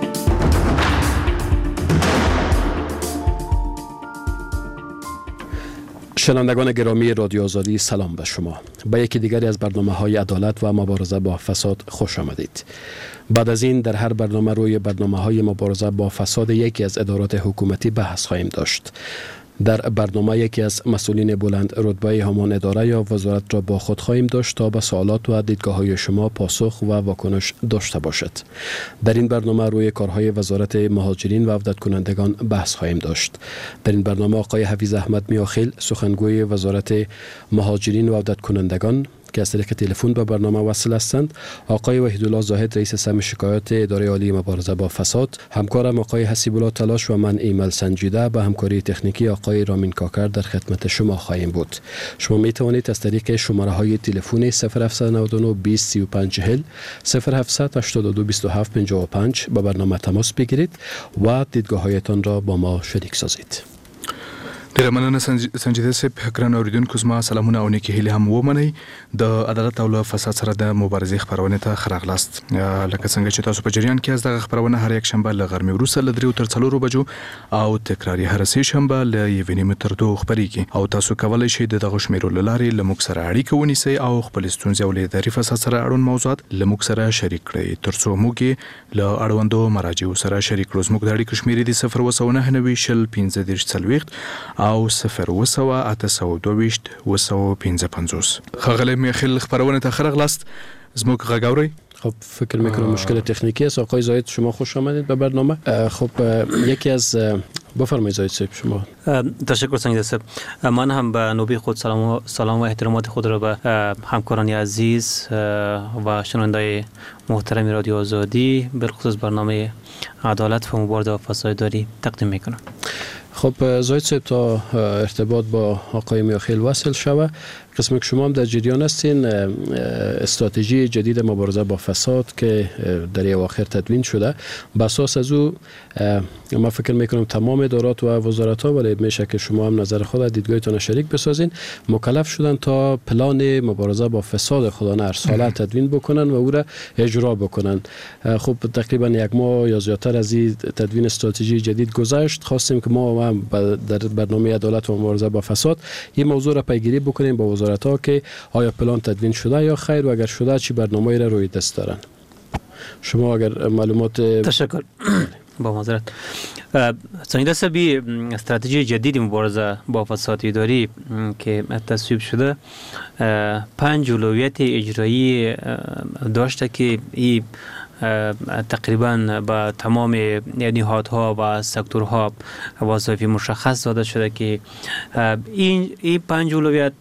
شنوندگان گرامی رادیو آزادی، سلام به شما. به یکی دیگری از برنامه‌های عدالت و مبارزه با فساد خوش آمدید. بعد از این در هر برنامه روی برنامه‌های مبارزه با فساد یکی از ادارات حکومتی بحث خواهیم داشت. در برنامه یکی از مسئولین بلند رتبه همان اداره یا وزارت را با خود خواهیم داشت تا به سوالات و دیدگاه‌های شما پاسخ و واکنش داشته باشد. در این برنامه روی کارهای وزارت مهاجرین و عودت کنندگان بحث خواهیم داشت. در این برنامه آقای حفیظ احمد میاخیل، سخنگوی وزارت مهاجرین و عودت کنندگان، که از طریق تلفن به برنامه وصل هستند. آقای وحیدالله زاهد رئیس سم شکایات اداره عالی مبارزه با فساد، همکارم آقای حسیب‌الله تلاش و من ایمل سنجیده به همکاری تکنیکی آقای رامین کاکر در خدمت شما خواهیم بود. شما می توانید از طریق شماره های تلفن 0799 20 35 40 0700 82 27 55 به برنامه تماس بگیرید و دیدگاه‌هایتان را با ما شریک سازید. ډیره مننه سنجیده صاحب. ګران اوریدونکو زما سلامونه او نیکې هیلې هم ومنئ. د عدالت او له فساد سره د مبارزې خپرونې ته ښه راغلاست. لکه څنګه چې تاسو په جریان کې از دغه خپرونه هر یک شنبه له غرمې وروسته له 3 تر 4 بجو او تکراري هر سه شنبه له 1:30 تر 2 خپرېږي او تاسو کولی شئ د دغه شمیرو له لارې له موږ سره اړیکه ونیسئ او خپل ستونزې او له اداري فساد سره اړوند موضوعات له موږ سره شریک کړئ ترڅو موږ یې له اړوندو مراجعو سره شریک کړو. زموږ د اړیکو شمیرې دي 01990 او 02822 خغلی میخیل خبرونه تا خرغلاست. زموږ غږ اورئ. خب فکر میکنم مشکل تکنیکی است. آقای زاهد شما خوش آمدید به برنامه. خب یکی از بفرمایید زاهد صاحب شما. تشکر سنجیده صاحب. من هم به نوبه خود سلام و احترامات خود را به همکاران عزیز و شنوندای محترم رادیو آزادی بالخصوص برنامه عدالت و مبارزه با فسادداری تقدیم میکنم. خب زاهد صاحب تا ارتباط با آقای میاخیل وصل شوه، قسم که شما هم در جریان هستین استراتژی جدید مبارزه با فساد که در اواخر تدوین شده، به اساس از او ما فکر میکنم تمام ادارات و وزارت ها، ولی میشه که شما هم نظر خود دیدگاهتون شریک بسازین، مکلف شدن تا پلان مبارزه با فساد خودانه هر ساله تدوین بکنن و او را اجرا بکنن. خب تقریبا یک ماه یا زیادتر از این تدوین استراتژی جدید گذشت. خواستیم که ما هم در برنامه عدالت و مبارزه با فساد این موضوع را پیگیری بکنیم با وزارت ها که آیا پلان تدوین شده یا خیر، و اگر شده چی برنامه‌ای را روی دست دارن. شما اگر معلومات. تشکر. با معذرت. سنجیده صاحب استراتژی جدید مبارزه با فساد اداری که تصویب شده 5 اولویت اجرایی داشته که این تقریبا با تمام نهادها و سکتورها وظایف مشخص داده شده که این 5 اولویت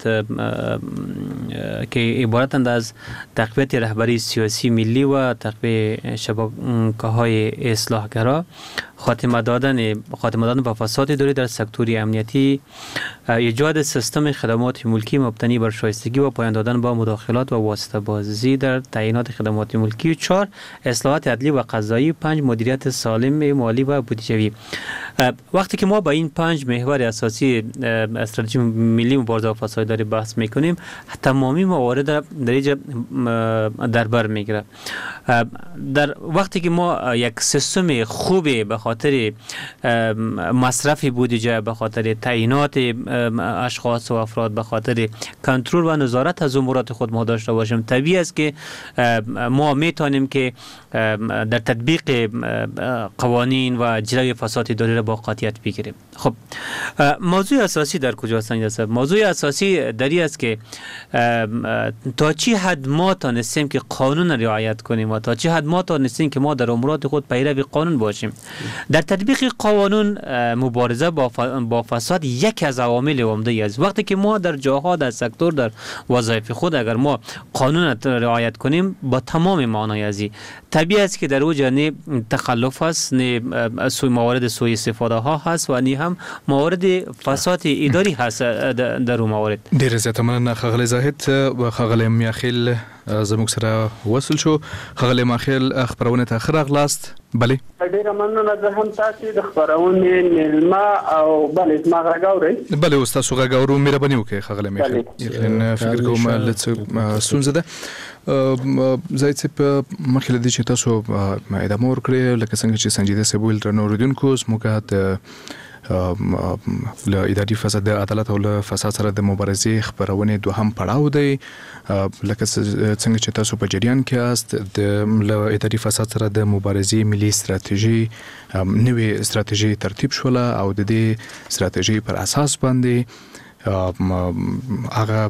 که عبارتند از تقویت رهبری سیاسی ملی و تقویت شبکه‌های اصلاحگرا، خاتمه دادن به فساد اداری در سکتور امنیتی، ایجاد سیستم خدمات ملکی مبتنی بر شایستگی و پایان دادن با مداخلات و واسطه بازی در تعیینات خدمات ملکی، 4 اصلاحات عدلی و قضایی، 5 مدیریت سالم مالی و بودجوی. وقتی که ما با این 5 محور اساسی استراتژی ملی مبارزه با فساد اداری بحث میکنیم، تمامی موارد در اینجا در بر میگیره. در وقتی که ما یک سیستم خوبی به خاطر مصرف بودجه، به خاطر تعیینات اشخاص و افراد، به خاطر کنترل و نظارت از امورات خود ما داشته باشیم، طبیعی است که ما میتونیم که در تطبیق قوانین و جلوی فساد اداری را با قاطعیت بگیریم. خب موضوع اساسی در کجاست سنجیده صاحب؟ موضوع اساسی در این است که تا چی حد ما تانستیم که قانون رعایت کنیم و تا چی حد ما تانستیم که ما در امورات خود پیرو قانون باشیم. در تطبیق قانون مبارزه با فساد یکی از عوامل عمده است. وقتی که ما در جاها، در سکتور، در وظایف خود اگر ما قانون رعایت کنیم با تمام معنای ازی، طبیعی است که در اوج نه تخلف است، نه موارد سوء استفاده ها هست و نه هم موارد فساد اداری هست در اون موارد. ډیر زیات مننه خغلی زاهد و خغلی میاخیل زموږ سره وصل شو. خغلی میاخیل خبرونه ته خراغلاست. بله ډیر مننه. زه هم تاسو د خبرونه ملما او بله ما غاوري. بله استاد سو غاورو مهرباني وکړئ خغلی میاخیل. یقینا فکر کوم لڅ سونزه ده. زاید صاحب مخکې له دې چې تاسو ادامه ورکړئ، لکه څنګه چې سنجیده صاحب ویل، درنو اوریدونکو زموږ د له اداري فساد، د عدالت او له فساد سره د مبارزې خبرونه دوهم پړاو دی. لکه څنګه چې تاسو په جریان کې یاست، د له اداري فساد سره د مبارزې ملي استراتیژي، نوې استراتیژي ترتیب شوله او د دې استراتیژي پر اساس باندې هغه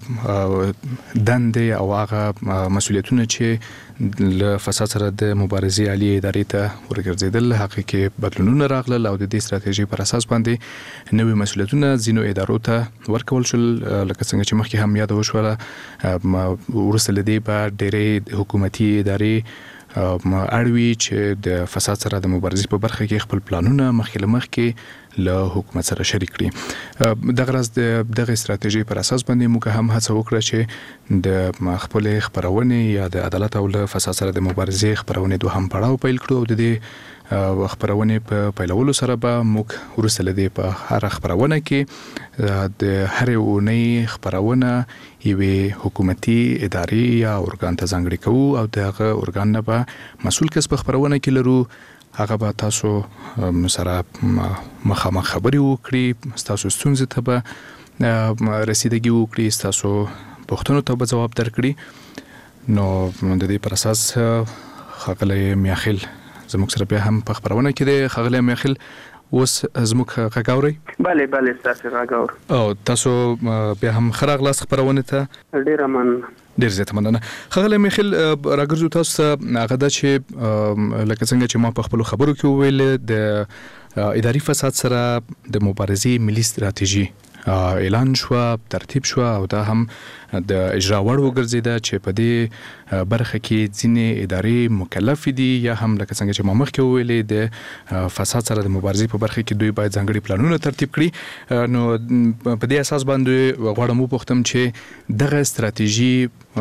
دندې او هغه مسؤلیتونه چې له فساد سره د مبارزې عالی ادارې ته ورګرځیدل حقیقي بدلونونه راغلل او د دې ستراتیژي پر اساس باندې نوې مسؤلیتونه ځینو ادارو ته ورکول شول لکه څنګه چې مخکې هم یاد وشوله وروسته له دې به ډېرې حکومتي ادارې اړوي چې د فساد سره د مبارزې په برخه کې خپل پلانونه مخکې له حکومت سره شریک کړي. دغه راز دغه ستراتیژي پر اساس باندې موږ هم هڅه وکړه چې د خپل خبرونه یا د عدالت او له فساد سره د مبارزې خبرونه دوهم پړاو پیل کړو او د دې خبرونه په پیلولو سره به موږ وروسته لدی په هر خبرونه کې د هر اونۍ خبرونه یوه حکومتي ادارې یا ارګان ته ځانګړي کوو او دغه ارګان نه به مسؤل کس په خبرونه کې لرو هغه به تاسو سره مخامخ خبري وکړي تاسو ستونزې ته به رسیدګي وکړي تاسو پوښتنو ته به جواب درکړي نو د دې پر اساس خغلی میاخیل زموږ سره بیا هم په خبرونه کې دی خغلی میاخیل اوس زموږ غاوري bale تاسو غاور او تاسو بیا هم خراغلاس خبرونه ته ډیر ډیر زیات مننه خغلی میاخیل راګرځو تاسو هغه د چې لکه څنګه چې ما په خپل خبرو کې ویل د اداري فساد سره د مبارزې ملي ستراتیژي اعلان شو ترتیب شو او دا هم د اجرا وړ وګرځیدا چې په دې برخه کې ځینې ادارې مکلف دي یا هم لکه څنګه چې ما مخکې ویلې د فساد سره د مبارزې په برخه کې دوی باید ځانګړي پلانونه ترتیب کړي نو په دې اساس باندې غواړم وپوښتم چې دغه ستراتیژي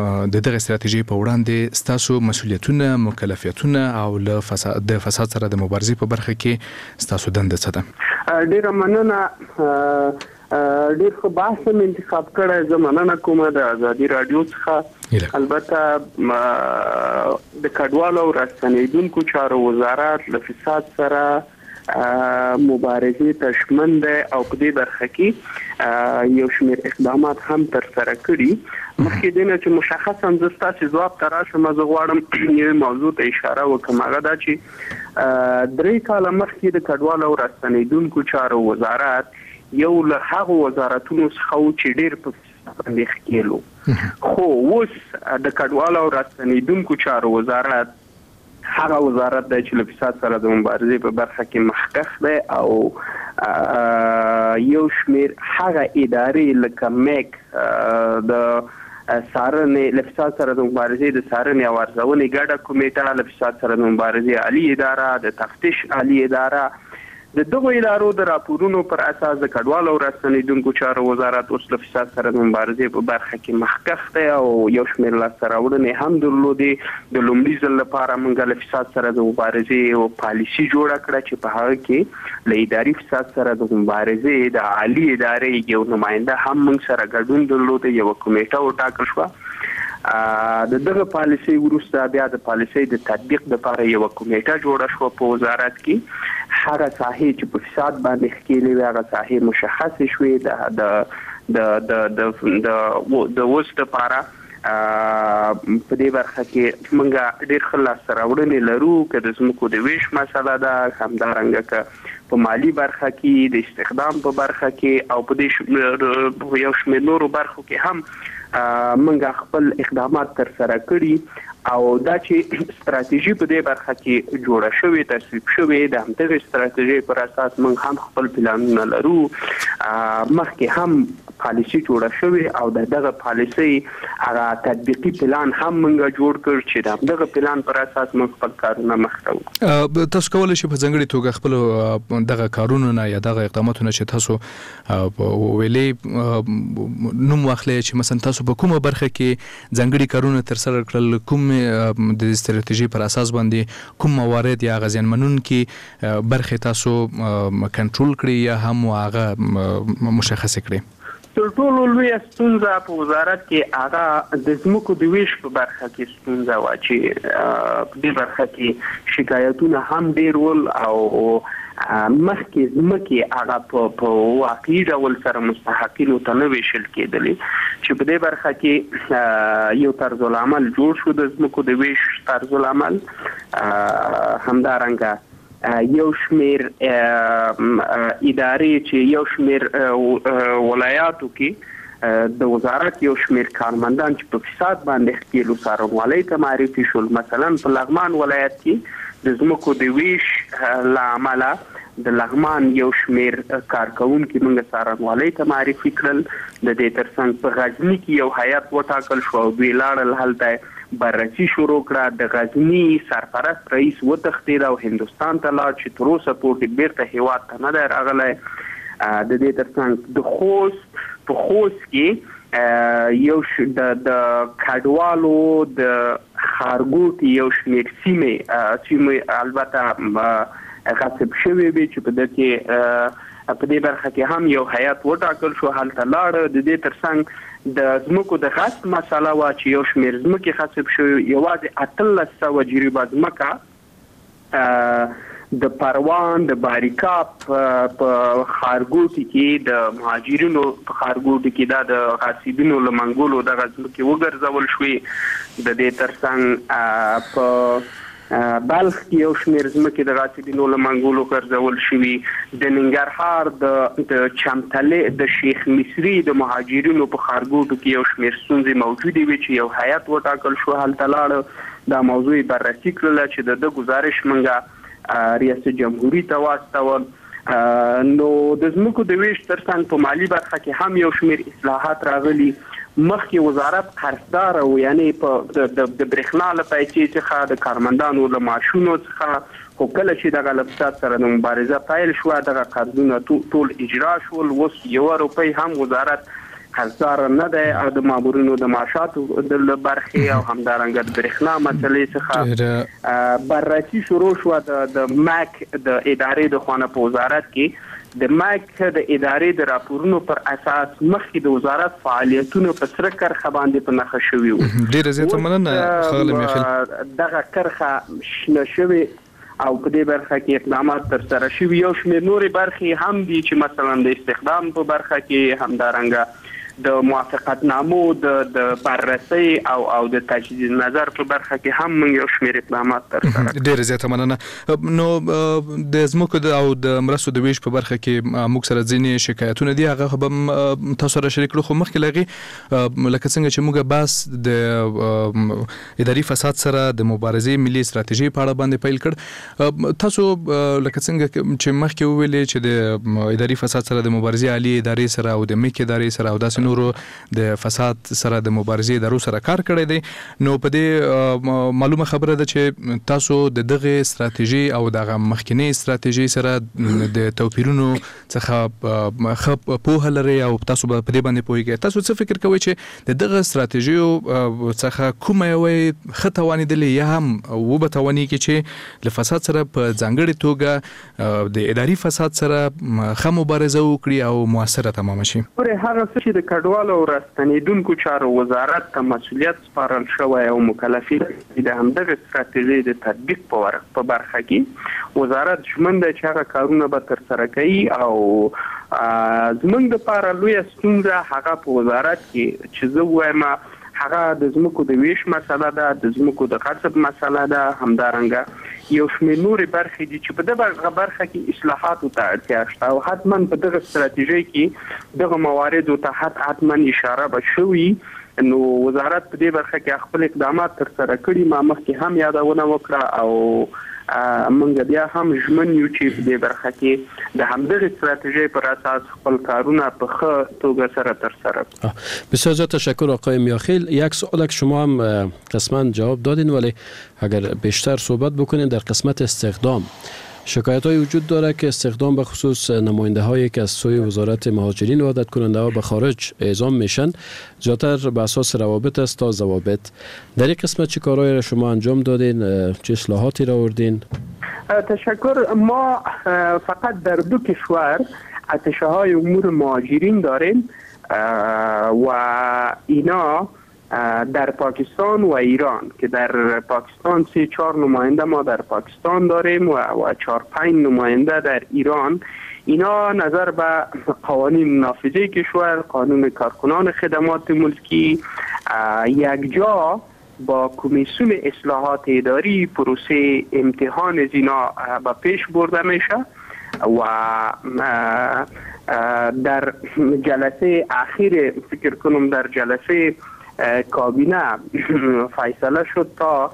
په وړاندې ستاسو مسؤلیتونه مکلفیتونه او له فساد سره د مبارزې په برخه کې ستاسو دنده څه ده ډیر مننه ډیر خو بحث مې انتخاب کړی زمانه کومه د ازادي رادیو څخه البته د کډوالو او راستنیدونکو چارو وزارت له فساد سره مبارزې تشمن ده او په دې برخه کې یو شمېر اقدامات هم تر سره کړي مخکې دینه چې مشخصا زستا چې ځواب تراشم زه غواړم یو موضوع ته اشاره وکم هغه دا چې 3 کال مخکې د کډوالو او راستنیدونکو چارو وزارت یو له هغه وزارتونو څخه چې ډېر په باندې ښکېلو خو اوس د کډوالو او راستنیدونکو چارو وزارت هغه وزارت دی چې له فساد سره د مبارزې په برخه کې مخکښ دی او یو شمېر هغه ادارې لکه میک د سارنې له فساد سره د مبارزې د سارنې او ارزونې ګډه کمیټه له فساد سره د مبارزې عالی اداره د تفتیش عالی اداره د دغه ادارو د راپورونو پر اساس د کډوالو او راستنیدونکو چارو وزارت اوس له فساد سره د مبارزې په برخه کې مخکښ دی او یو شمېر لاسته راوړنې هم درلودې د لومړي ځل لپاره موږ له فساد سره د مبارزې او پالیسي جوړه کړه چې په هغه کې له اداري فساد سره د مبارزې د عالی ادارې یو نماینده هم موږ سره ګډون درلود یو کمیټه وټاکل شوه د دغه پالیسي وروسته بیا د پالیسي د تطبیق لپاره یو کمیټه جوړه شو په وزارت کې هغه ساحې چې په فساد باندې ښکېلې وي هغه ساحې مشخصې شوې د اوس لپاره په دې برخه کې موږ ډېر ښه لاسته راوړنې لرو که د ځمکو د ویش مسله ده همدارنګه که په مالي برخه کې د استخدام په برخه کې او په دې یو شمېر نورو برخو کې هم موږ خپل اقدامات تر سره کړي او دا چې ستراتیژي په دې برخه کې جوړه شوې تصویب شوې د همدغه ستراتیژي پر اساس موږ هم خپل پلانونه لرو مخکې هم پالیسي جوړه شوې او دغه پالیسي هغه تطبیقي پلان هم موږ جوړ کړ چې دغه پلان پر اساس موږ خپل کارونه مخته وړو تاسو کولای شئ په ځانګړي توګه خپل دغه کارونه یا دغه اقداماتونه چې تاسو ویلې نوم واخلئ چې مثلا تاسو په کومه برخه کې ځانګړي کارونه تر سره کړل کوم د استراتیژي پر اساس باندې کوم موارد یا غزيان منون کې برخه تاسو کنټرول کړی یا هم هغه مشخص کړی تر ټولو لوی ستونزه په وزارت کې هغه د ځمکو د ویش په برخه کې ستونزه و چې په دې برخه کې شکایتونه هم ډېر ول او مخکې ځمکې هغه په واقعي ډول سره مستحقینو ته نه ویشل کېدلې چې په دې برخه کې یو طرز العمل جوړ شو د ځمکو د ویش طرز العمل همدارنګه یو شمیر ادارې چې یو شمیر ولایاتو کې د وزارت یو شمیر کارمندان چې په فساد باندې ښکیلو څارنوالۍ ته معرفي شول. مثلا په لغمان ولایت کې د ځمکو د ویش له امله د لغمان یو شمیر کارکونکي موږ څارنوالۍ ته معرفي کړل. د دې ترڅنګ په غزني کې یو هیئت وټاکل شو او دوی لاړل هلته بررسي شروع کړه. د غزني سرپرست رئیس وتښتېد او هندوستان ته لاړ چې تر اوسه پورې بیرته هیواد ته نه دی راغلی. د دې ترڅنګ د خوست کې یو د کډوالو د خارګوټي یو شمیر سیمې البته غصب شوی وي چې په دې برخه کې هم یو هیئت وټاکل شو هلته لاړ. د دې ترڅنګ د ځمکو د غصب مسله وا چې یو شمیر ځمکې غصب شوی، یوازې 1800 جریبه ځمکه د پروان د باریکاپ په خارګوټي کې د مهاجرینو په خارګوټي کې د غاصبینو له منګولو د ځمکې وګرځول شوې. د دې ترڅنګ په بلخ کې یو شمیر ځمکې د غاصبینو له منګولو ګرځول شوې. د ننګرهار د چمتلې د شیخ مصری د مهاجرینو په خارګوټو کې یو شمیر ستونزې موجودې وي چې یو هیئت وټاکل شو هلته لاړ. دا موضوع بررسي کړله چې د گزارش منګه ریاست جمهوریت ته واستول. نو د ځمکو د ویش ترڅنګ په مالی برخه کې هم یو شمیر اصلاحات راغلي. مخکې وزارت قرضدار و، یعنی په د برېښنا له پیسې څخه د کارمندانو له معاشونو څخه، خو کله چې دغه له فساد سره د مبارزه پیل شوه دغه قرضونه ټول اجرا شول. اوس 1 روپۍ هم وزارت قرضدار نه دی او د مامورینو د معاشاتو د برخې او همدارنګه د برېښنا مسلې څخه بررسي شروع شوه. د ماک د ادارې د خوا په وزارت کې د ماک د ادارې د راپورونو پر اساس مخکې د وزارت فعالیتونو په سره کرخه باندې په نښه شوي وو. ډېره زیاته مننه ښاغلی میاخیل. دغه کرخه شنه شوې او په دې برخه کې اقدامات ترسره شوي. یو شمېر نورې برخې هم دي چې مثلا د استخدام په برخه کې همدارنګه د موافقت نامو د بررسي او د تجدید نظر په برخه کې هم موږ یو شمېر اقدامات ترسره کړل. ډېره زیاته مننه. نو د ځمکو او د مرستو د ویش په برخه کې موږ سره ځینې شکایتونه دي، هغه به تاسو سره شریک کړو. خو مخکې له هغې لکه څنګه چې موږ بحث د اداري فساد سره د مبارزې ملي استراتیژي په اړه باندې پیل کړ. تاسو لکه څنګه چې مخکې وویلې چې د اداري فساد سره د مبارزې عالی ادارې سره او د میک ادارې سره او داسې نورو د فساد سره د مبارزې ادارو سره کار کړی دی. نو په دې معلومه خبره ده چې تاسو د دغه استراتیژي او دغه مخکنی استراتیژي سره د توپیرونو څخه ښه پوهه لرئ او تاسو په دې باندې پوهیږئ. تاسو څه فکر کوئ چې د دغه استراتیژیو څخه کومه یوه ښه توانېدلې یا هم وبه توانیږي چې له فساد سره په ځانګړې توګه د اداري فساد سره ښه مبارزه وکړي او موثره تمامه شي؟ هغه څه چې د کډوالو او راستنېدونکو چارو وزارت ته مسؤلیت سپارل شوی او مکلفین د همدغه استراتیژۍ د تطبیق په برخه کې وزارت ژمن دی چې هغه کارونه به ترسره کوي. او زموږ دپاره لویه ستونزه هغه په وزارت کې چې زه وایم هغه د ځمکو د ویش مسله ده، د ځمکو د غصب مسله ده، همدارنګه یو شمېر نورې برخې دي چې په دغه برخه کې اصلاحاتو ته اړتیا شته او حتما په دغه استراتیژۍ کې دغه مواردو ته حتما اشاره به شوي. نو وزارت په دې برخه کې خپل اقدامات ترسره کړي. ما مخکې هم یادونه وکړه او موږ بیا هم ژمن یو چې په دې برخه کې د همدغه استراتیژۍ پر اساس خپل کارونه په ښه توګه سره ترسره کړو. بسیار زیاد تشکر آقای میاخیل. یک سوال که شما هم قسما جواب دادین ولی اگر بیشتر صحبت بکنین در قسمت استخدام. شکایت های وجود داره که استخدام به خصوص نماینده هایی که از سوی وزارت مهاجرین و عادت کننده ها به خارج اعزام میشن زیادتر به اساس روابط است تا ضوابط. در این قسمت چه کارهایی را شما انجام دادین؟ چه اصلاحاتی را آوردین؟ تشکر. ما فقط در 2 کشور اتشه های امور مهاجرین داریم و اینا در پاکستان و ایران که در پاکستان 3-4 نماینده ما در پاکستان داریم و 4-5 نماینده در ایران. اینا نظر به قوانین نافذه کشور، قانون کارکنان خدمات ملکی یک جا با کمیسیون اصلاحات اداری پروسه امتحان زینا به پیش برده میشه و در جلسه اخیر فکر کنم در جلسه کابینه فیصله شد تا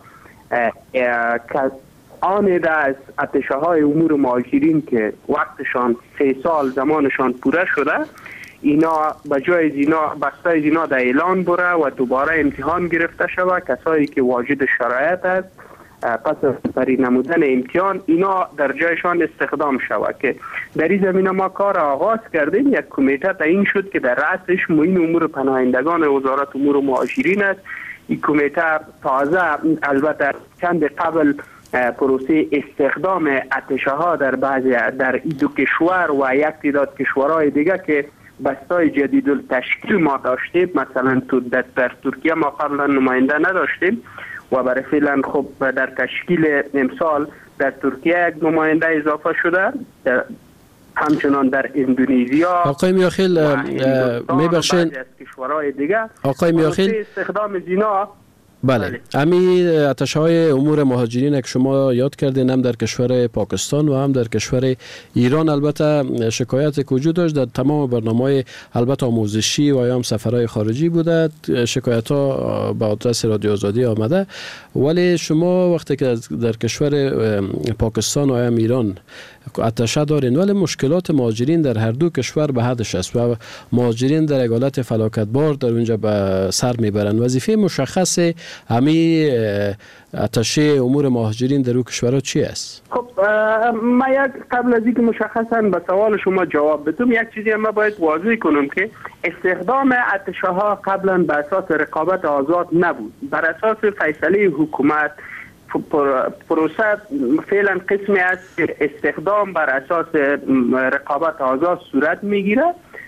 آن از اتشه های امور مهاجرین که وقتشان 3 سال زمانشان پوره شده اینا به جای زینا بسته زینا در اعلان بره و دوباره امتحان گرفته شود. کسایی که واجد شرایط است پس از نمودن امتحان اینا در جایشان استخدام شود که در این زمینه ما کار آغاز کردیم. یک کمیته تعیین شد که در رأسش معین امور پناهندگان وزارت امور مهاجرین است. این کمیته تازه البته چند قبل پروسه استخدام اتشه ها در بعضی در دو کشور و یک تعداد کشورهای دیگه که بستای جدید التشکیل ما داشتیم، مثلا در ترکیه ما قبلا نماینده نداشتیم و برای فعلا خب در تشکیل امسال در ترکیه یک نماینده اضافه شده، همچنان در اندونزیا. آقای میاخیل میبخشین کشورهای دیگه آقای میاخیل استخدام زینا بله امی اتشهای امور مهاجرین که شما یاد کردین هم در کشور پاکستان و هم در کشور ایران البته شکایت که وجود داشت در تمام برنامه‌های البته آموزشی و یا هم سفرهای خارجی بوده، شکایت ها به آدرس رادیو آزادی آمده. ولی شما وقتی که در کشور پاکستان و هم ایران اتشه دارین ولی مشکلات مهاجرین در هر دو کشور به حدش است و مهاجرین در یک حالت فلاکتبار در اونجا به سر میبرن. وظیفه مشخص همی اتشه امور مهاجرین در او کشورها چی است؟ خب ما قبل از اینکه مشخصا به سوال شما جواب بدم یک چیزی ما باید واضح کنم که استخدام اتشه ها قبلا به اساس رقابت آزاد نبود، بر اساس فیصله حکومت. پروسه فعلا قسمی است که استخدام بر اساس رقابت آزاد صورت میگیره.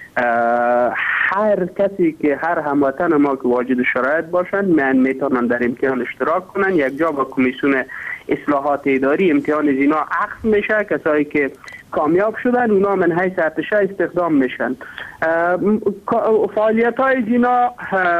هر کسی که هر هموطن ما که واجد شرایط باشند میتونن در امتحان اشتراک کنن. یک جا با کمیسیون اصلاحات اداری امتحان زینا عقد میشه، کسایی که کامیاب شدن اونا من حیث اتشه استخدام میشن. فعالیت های زینا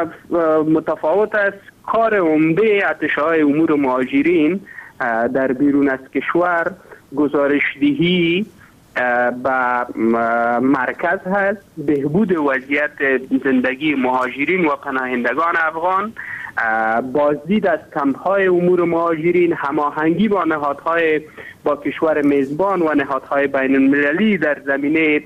متفاوت است. کار عمده اتشه های امور مهاجرین در بیرون از کشور گزارشدهی به مرکز هست، بهبود وضعیت زندگی مهاجرین و پناهندگان افغان، بازدید از کمپ های امور مهاجرین، هماهنگی با نهادهای با کشور میزبان و نهادهای بین المللی در زمینه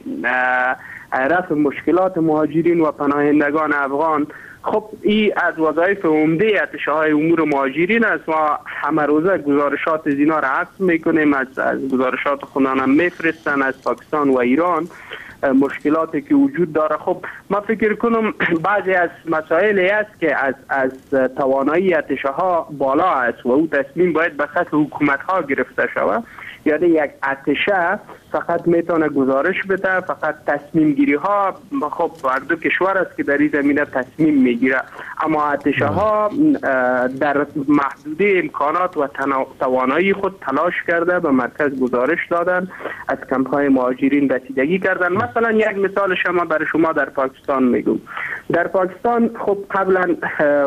رفع مشکلات مهاجرین و پناهندگان افغان. خب این از وظایف عمده اتشه های امور مهاجرین است. ما همه روزه گزارشات زینا را عکس میکنیم، از گزارشات خودمان هم میفرستن از پاکستان و ایران مشکلاتی که وجود داره. خب ما فکر کنم بعضی از مسائلی است که از توانایی اتشه ها بالا است و او تصمیم باید به سطح حکومت ها گرفته شود. یعنی یک اتشه فقط میتونه گزارش بده، فقط تصمیم گیری ها خب هر دو کشور است که در این زمینه تصمیم میگیره، اما اتشه ها در محدوده امکانات و توانایی خود تلاش کرده به مرکز گزارش دادن، از کمپ های مهاجرین رسیدگی کردن. مثلا یک مثال شما برای شما در پاکستان میگم. در پاکستان خب قبلا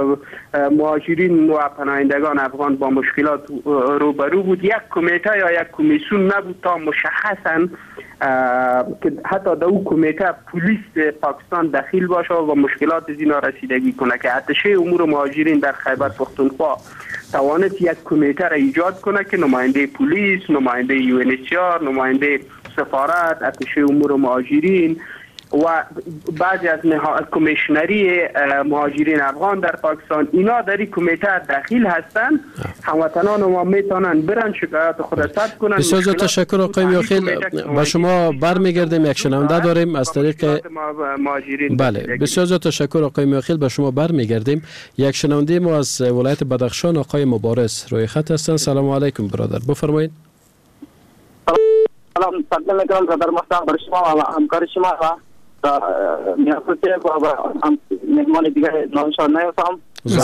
مهاجرین و پناهندگان افغان با مشکلات روبرو بود. یک کمیته یا یک کمیسیون نبود تا مشخصا که حتی در او کمیته پلیس پاکستان دخیل باشه و مشکلات زینا رسیدگی کنه که اتشه امور مهاجرین در خیبر پختونخوا توانست یک کمیته را ایجاد کنه که نماینده پلیس، نماینده UNHCR، نماینده سفارت، اتشه امور مهاجرین و بعضی از کمیشنری مهاجرین افغان در پاکستان اینا در این کمیته دخیل هستند. هموطنان ما میتونن برن شکایات خود ثبت کنن. بسیار زیاد تشکر آقای میاخیل. با شما برمیگردیم، یک شنونده داریم از طریق بله بسیار زیاد تشکر آقای میاخیل. با شما برمیگردیم. یک شنونده ما از ولایت بدخشان آقای مبارز روی خط هستن. سلام علیکم برادر، بفرمایید. سلام، تقدیم میکنم برادر محترم برای شما و همکار شما و میافته و مهمان دیگه نامشان نیفتم.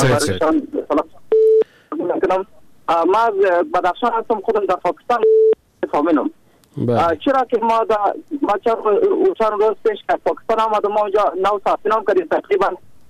ما بدخشان هستم، خودم در پاکستان فامیلم. چرا که ما چند روز پیش که پاکستان آمدم، ما اونجا نو ثبت نام کردیم، تقریبا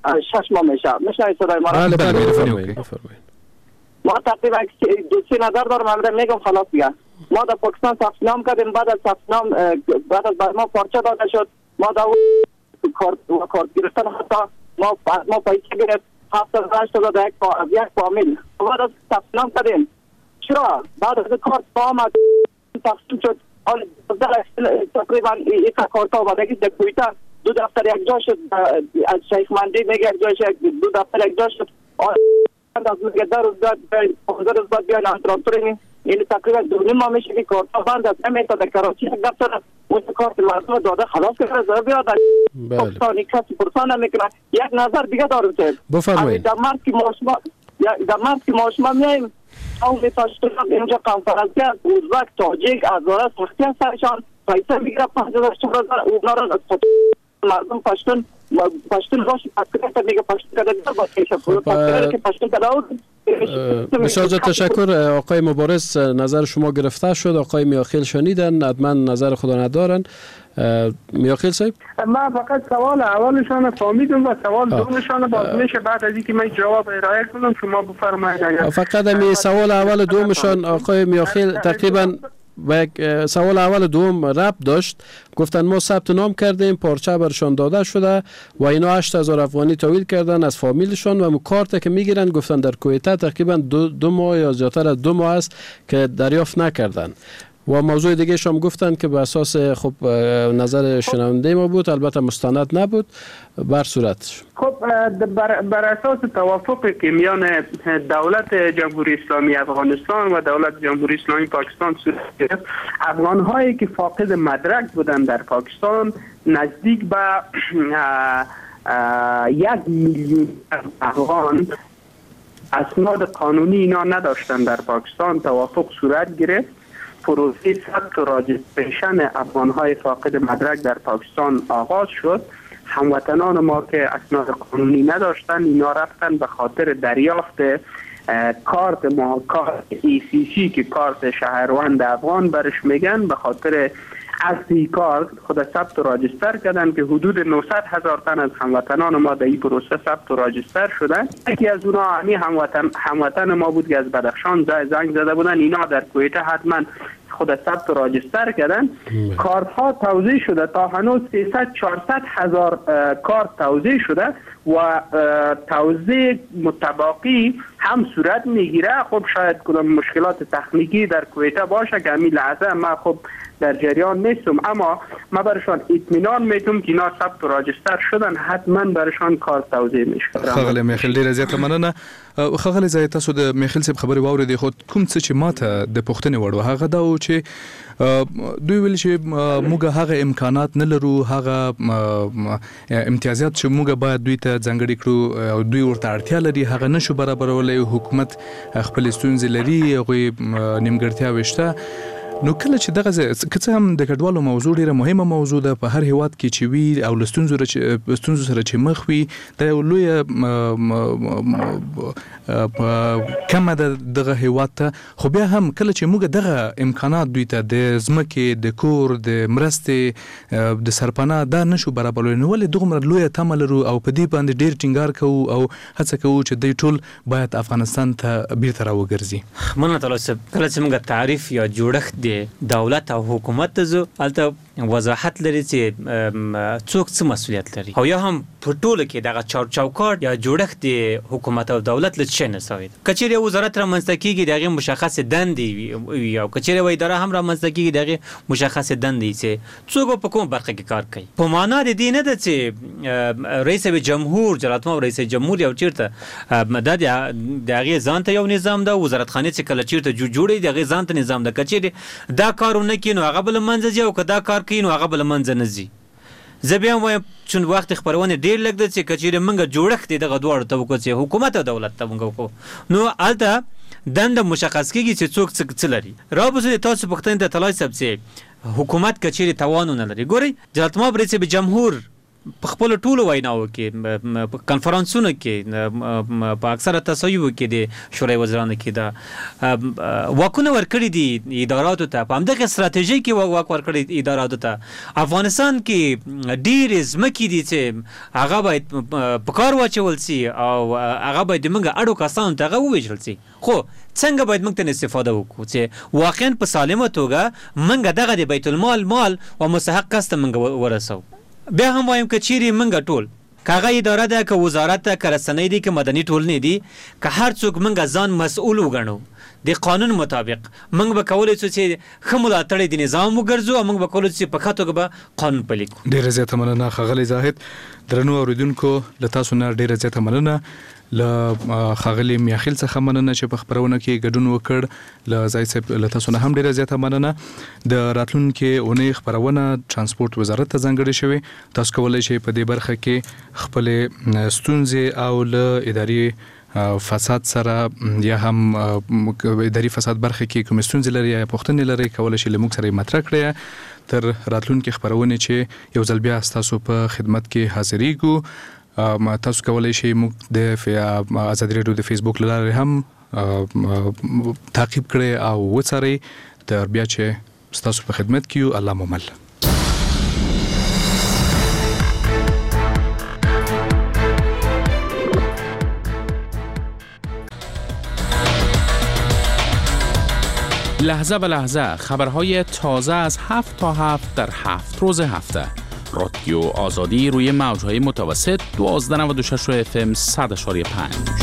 6 ماه میشه. میشه صدای ما را؟ بله بفرمایید. ما تقریبا 2-3 نظر دارم، من میگم خلاص دیگه. ما در پاکستان ثبت نام کردیم، بعد از ثبت نام بعد از ما پارچه داده شد، ما در کارت گرفتن حتی ما پیسه گرفت 7,000 از یک فامیل. بعد از ثبت نام کردیم چرا بعد از کارت با آمد تقسیم شد. حال تقریبا یک کارت آمدگی در کویتا 2 دفتر یک جا شد، از شیخ مندی میگه یک جا شد، 2 دفتر یک جا شد. از میگه در روز بعد بیان انترانتورینی یعنی تقریبا 2 ماه میشه که کارت بند است. نمیتا در کراچی یک دفتر اون کارت مردم داده خلاص کرده زر بیاد پاکستانی کسی پرسان نمیکنه. یک نظر دیگه دارم که بفرمایید. در مرد که ما شما میاییم قوم پشتون اینجا کنفرانسیه ازبک تاجیک هزاره سختی هست سرشان پیسه میگیره 5,000 اونا را مردم پشتون باشی پشتون میگه پشتون کده دیگر با کشه پشتون کده بسیار تشکر آقای مبارز. نظر شما گرفته شد. آقای میاخیل شنیدن، حتما نظر خدا ندارن. میاخیل صاحب من فقط سوال اولشان فهمیدم و سوال دومشان باز میشه بعد از اینکه من جواب ارائه کنم شما بفرمایید. فقط می سوال اول دومشان آقای میاخیل تقریبا و یک سوال اول دوم ربط داشت. گفتن ما ثبت نام کردیم، پارچه برشان داده شده و اینا 8,000 افغانی تحویل کردن از فامیلشان و کارت که میگیرن گفتن در کویتا تقریبا 2 ماه یا زیادتر از 2 ماه است که دریافت نکردن. و موضوع دیگه شما گفتن که به اساس خب نظر شنونده ما بود، البته مستند نبود. بر صورت خب بر اساس توافقی که میان دولت جمهوری اسلامی افغانستان و دولت جمهوری اسلامی پاکستان صورت گرفت، افغان‌هایی که فاقد مدرک بودن در پاکستان نزدیک به 1 میلیون افغان اسناد قانونی اینا نداشتن در پاکستان. توافق صورت گرفت، پروسه ثبت و راجستریشن افغان‌های فاقد مدرک در پاکستان آغاز شد. هموطنان ما که اسناد قانونی نداشتن اینا رفتن به خاطر دریافت کارت ECC که کارت شهروند افغان برش میگن، به خاطر اصلی کار خود ثبت و راجستر کردن که حدود 900,000 تن از هموطنان ما در این پروسه ثبت و راجستر شدن. یکی از اونا هموطن ما بود که از بدخشان زنگ زده بودن، اینا در کویتا حتما خود ثبت و راجستر کردن. کارت ها توزیع شده، تا هنوز 300-400 هزار کارت توزیع شده و توزیع متباقی هم صورت میگیره. خب شاید کدام مشکلات تکنیکی در کویتا باشه که همین لحظه ما خب در جریان نیستم، اما ما برشان اطمینان میتونم که اینا ثبت و راجستر شدن، حتما برشان کار توزیع میشه. خغل میخیل ډیر زیاته مننه. خغل زه تاسو د میخیل صاحب خبرې واورېدې، خو کوم څه چې ماته د پوښتنې وړ هغه دا و چې دوی ویل چې موږ هغه امکانات نه لرو، هغه امتیازات چې موږ باید دوی ته ځانګړي کړو او دوی ورته اړتیا لري هغه نشو برابرولای. حکومت خپل ستونزې لري، هغوی نیمګړتیاوې شته. نو کله چې دغه څه هم د کډوالو موضوع ډیره مهمه موضوع ده په هر هیواد کې چې وي او ستونزو سره چې مخ وي، دا یو لویه کمه ده دغه هیواد ته. خو بیا هم کله چې موږ دغه امکانات دوی ته د ځمکې، د کور، د مرستې، د سرپناه دا نشو برابرولای، نو ولې دومره لویه تمه لرو او په دې باندې ډیر ټینګار کوو او هڅه کوو چې دوی ټول باید افغانستان ته بیرته راوګرځي؟ مننه تاسو. کله چې موږ تعریف یا جوړښت د دولت او حکومت ته ځو، هلته وضاحت لري چې څوک څه مسؤلیت لري او یا هم په ټوله کې دغه چوکاټ یا جوړښت د حکومت او دولت له څه نه سوي. کچېرې وزارت رامنځته کېږي دغه مشخص دندې وي او کچېرې وای اداره هم رامنځته کېږي دغه مشخص دندې چې څوک په کوم برخه کې کار کوي. په معنا د دې نه ده چې رئیس جمهور جلالتمآب رئیس جمهور یو چیرته دغه ځان ته یو نظام ده، وزارت خانه چې کله چیرته جوړې دغه ځان ته نظام ده. کچېرې دا کارونه کینو هغه بل منځ ځي او کدا کار کینو هغه بل منځ نه ځي. زه بیا وایم چون وخت خبرونه ډیر لګ د چې کچېره منګه جوړښت دغه دوړ ته وکړي حکومت او دولت ته منګه وکړو، نو الته دند مشخص کیږي چې څوک څه لري. رابطه تاسو پختن ته تلای سب چې حکومت کچېره توان نه لري. ګوري جلالتمآب رئیس جمهور په خپل ټولو ویناو کې په کانفرنسونو کې په اکثره تصویبو کې د شورای وزیرانو کې دا واکونه ورکړي دي اداراتو ته، په همدغه استراتیژي کې واک ورکړي اداراتو ته. افغانستان کې ډېرې ځمکې دي چې هغه باید په کار واچول سي او هغه باید موږ اړو کسانو ته هغه وویشل سي. خو څنګه باید موږ ته استفاده وکړو چې واقعا په سالمه توګه موږ دغه د بیت المال مال او مستحق کس ته موږ ورسو. بیا هم وایم که چیرې موږ ټول کاغه اداره ده که وزارت ده که رسنۍ دي که مدني ټولنې دي که هر څوک موږ ځان مسؤل وګڼو د قانون مطابق موږ به کولی شو چې ښه ملاتړی د نظام وګرځو او موږ به کولی شو چې په ښه توګه به قانون پلی کړو. ډېره زیاته مننه ښاغلی زاهد. درنو اورېدونکو له تاسو نه ډېره زیاته مننه. له ښاغلي میاخیل څخه مننه چې په خپرونه کې ګډون وکړ. له زاهد صاحب له تاسو نه هم ډېره زیاته مننه. د راتلونکي اونۍ خپرونه ترانسپورت وزارت ته ځانګړې شوې. تاسو کولی شئ په دې برخه کې خپلې ستونزې او له اداري فساد سره یا هم اداري فساد برخه کې کوم ستونزې لري یا پوښتنې لري کولی شئ له موږ سره مطرح کړئ. تر راتلونکي خپرونې چې یو ځل بیا ستاسو په خدمت کې حاضرېږو. تاسو کولی شئ موږ د ازادي راډیو د فیسبوک له لارې هم تعقیب کړئ او وڅارئ. تر بیا چې ستاسو په خدمت کې یو. الله مو مل. لحظه به لحظه خبرهای تازه از 7 تا 7 در 7 روز هفته. رادیو آزادی روی موجهای متوسط 12.96 FM 100.5.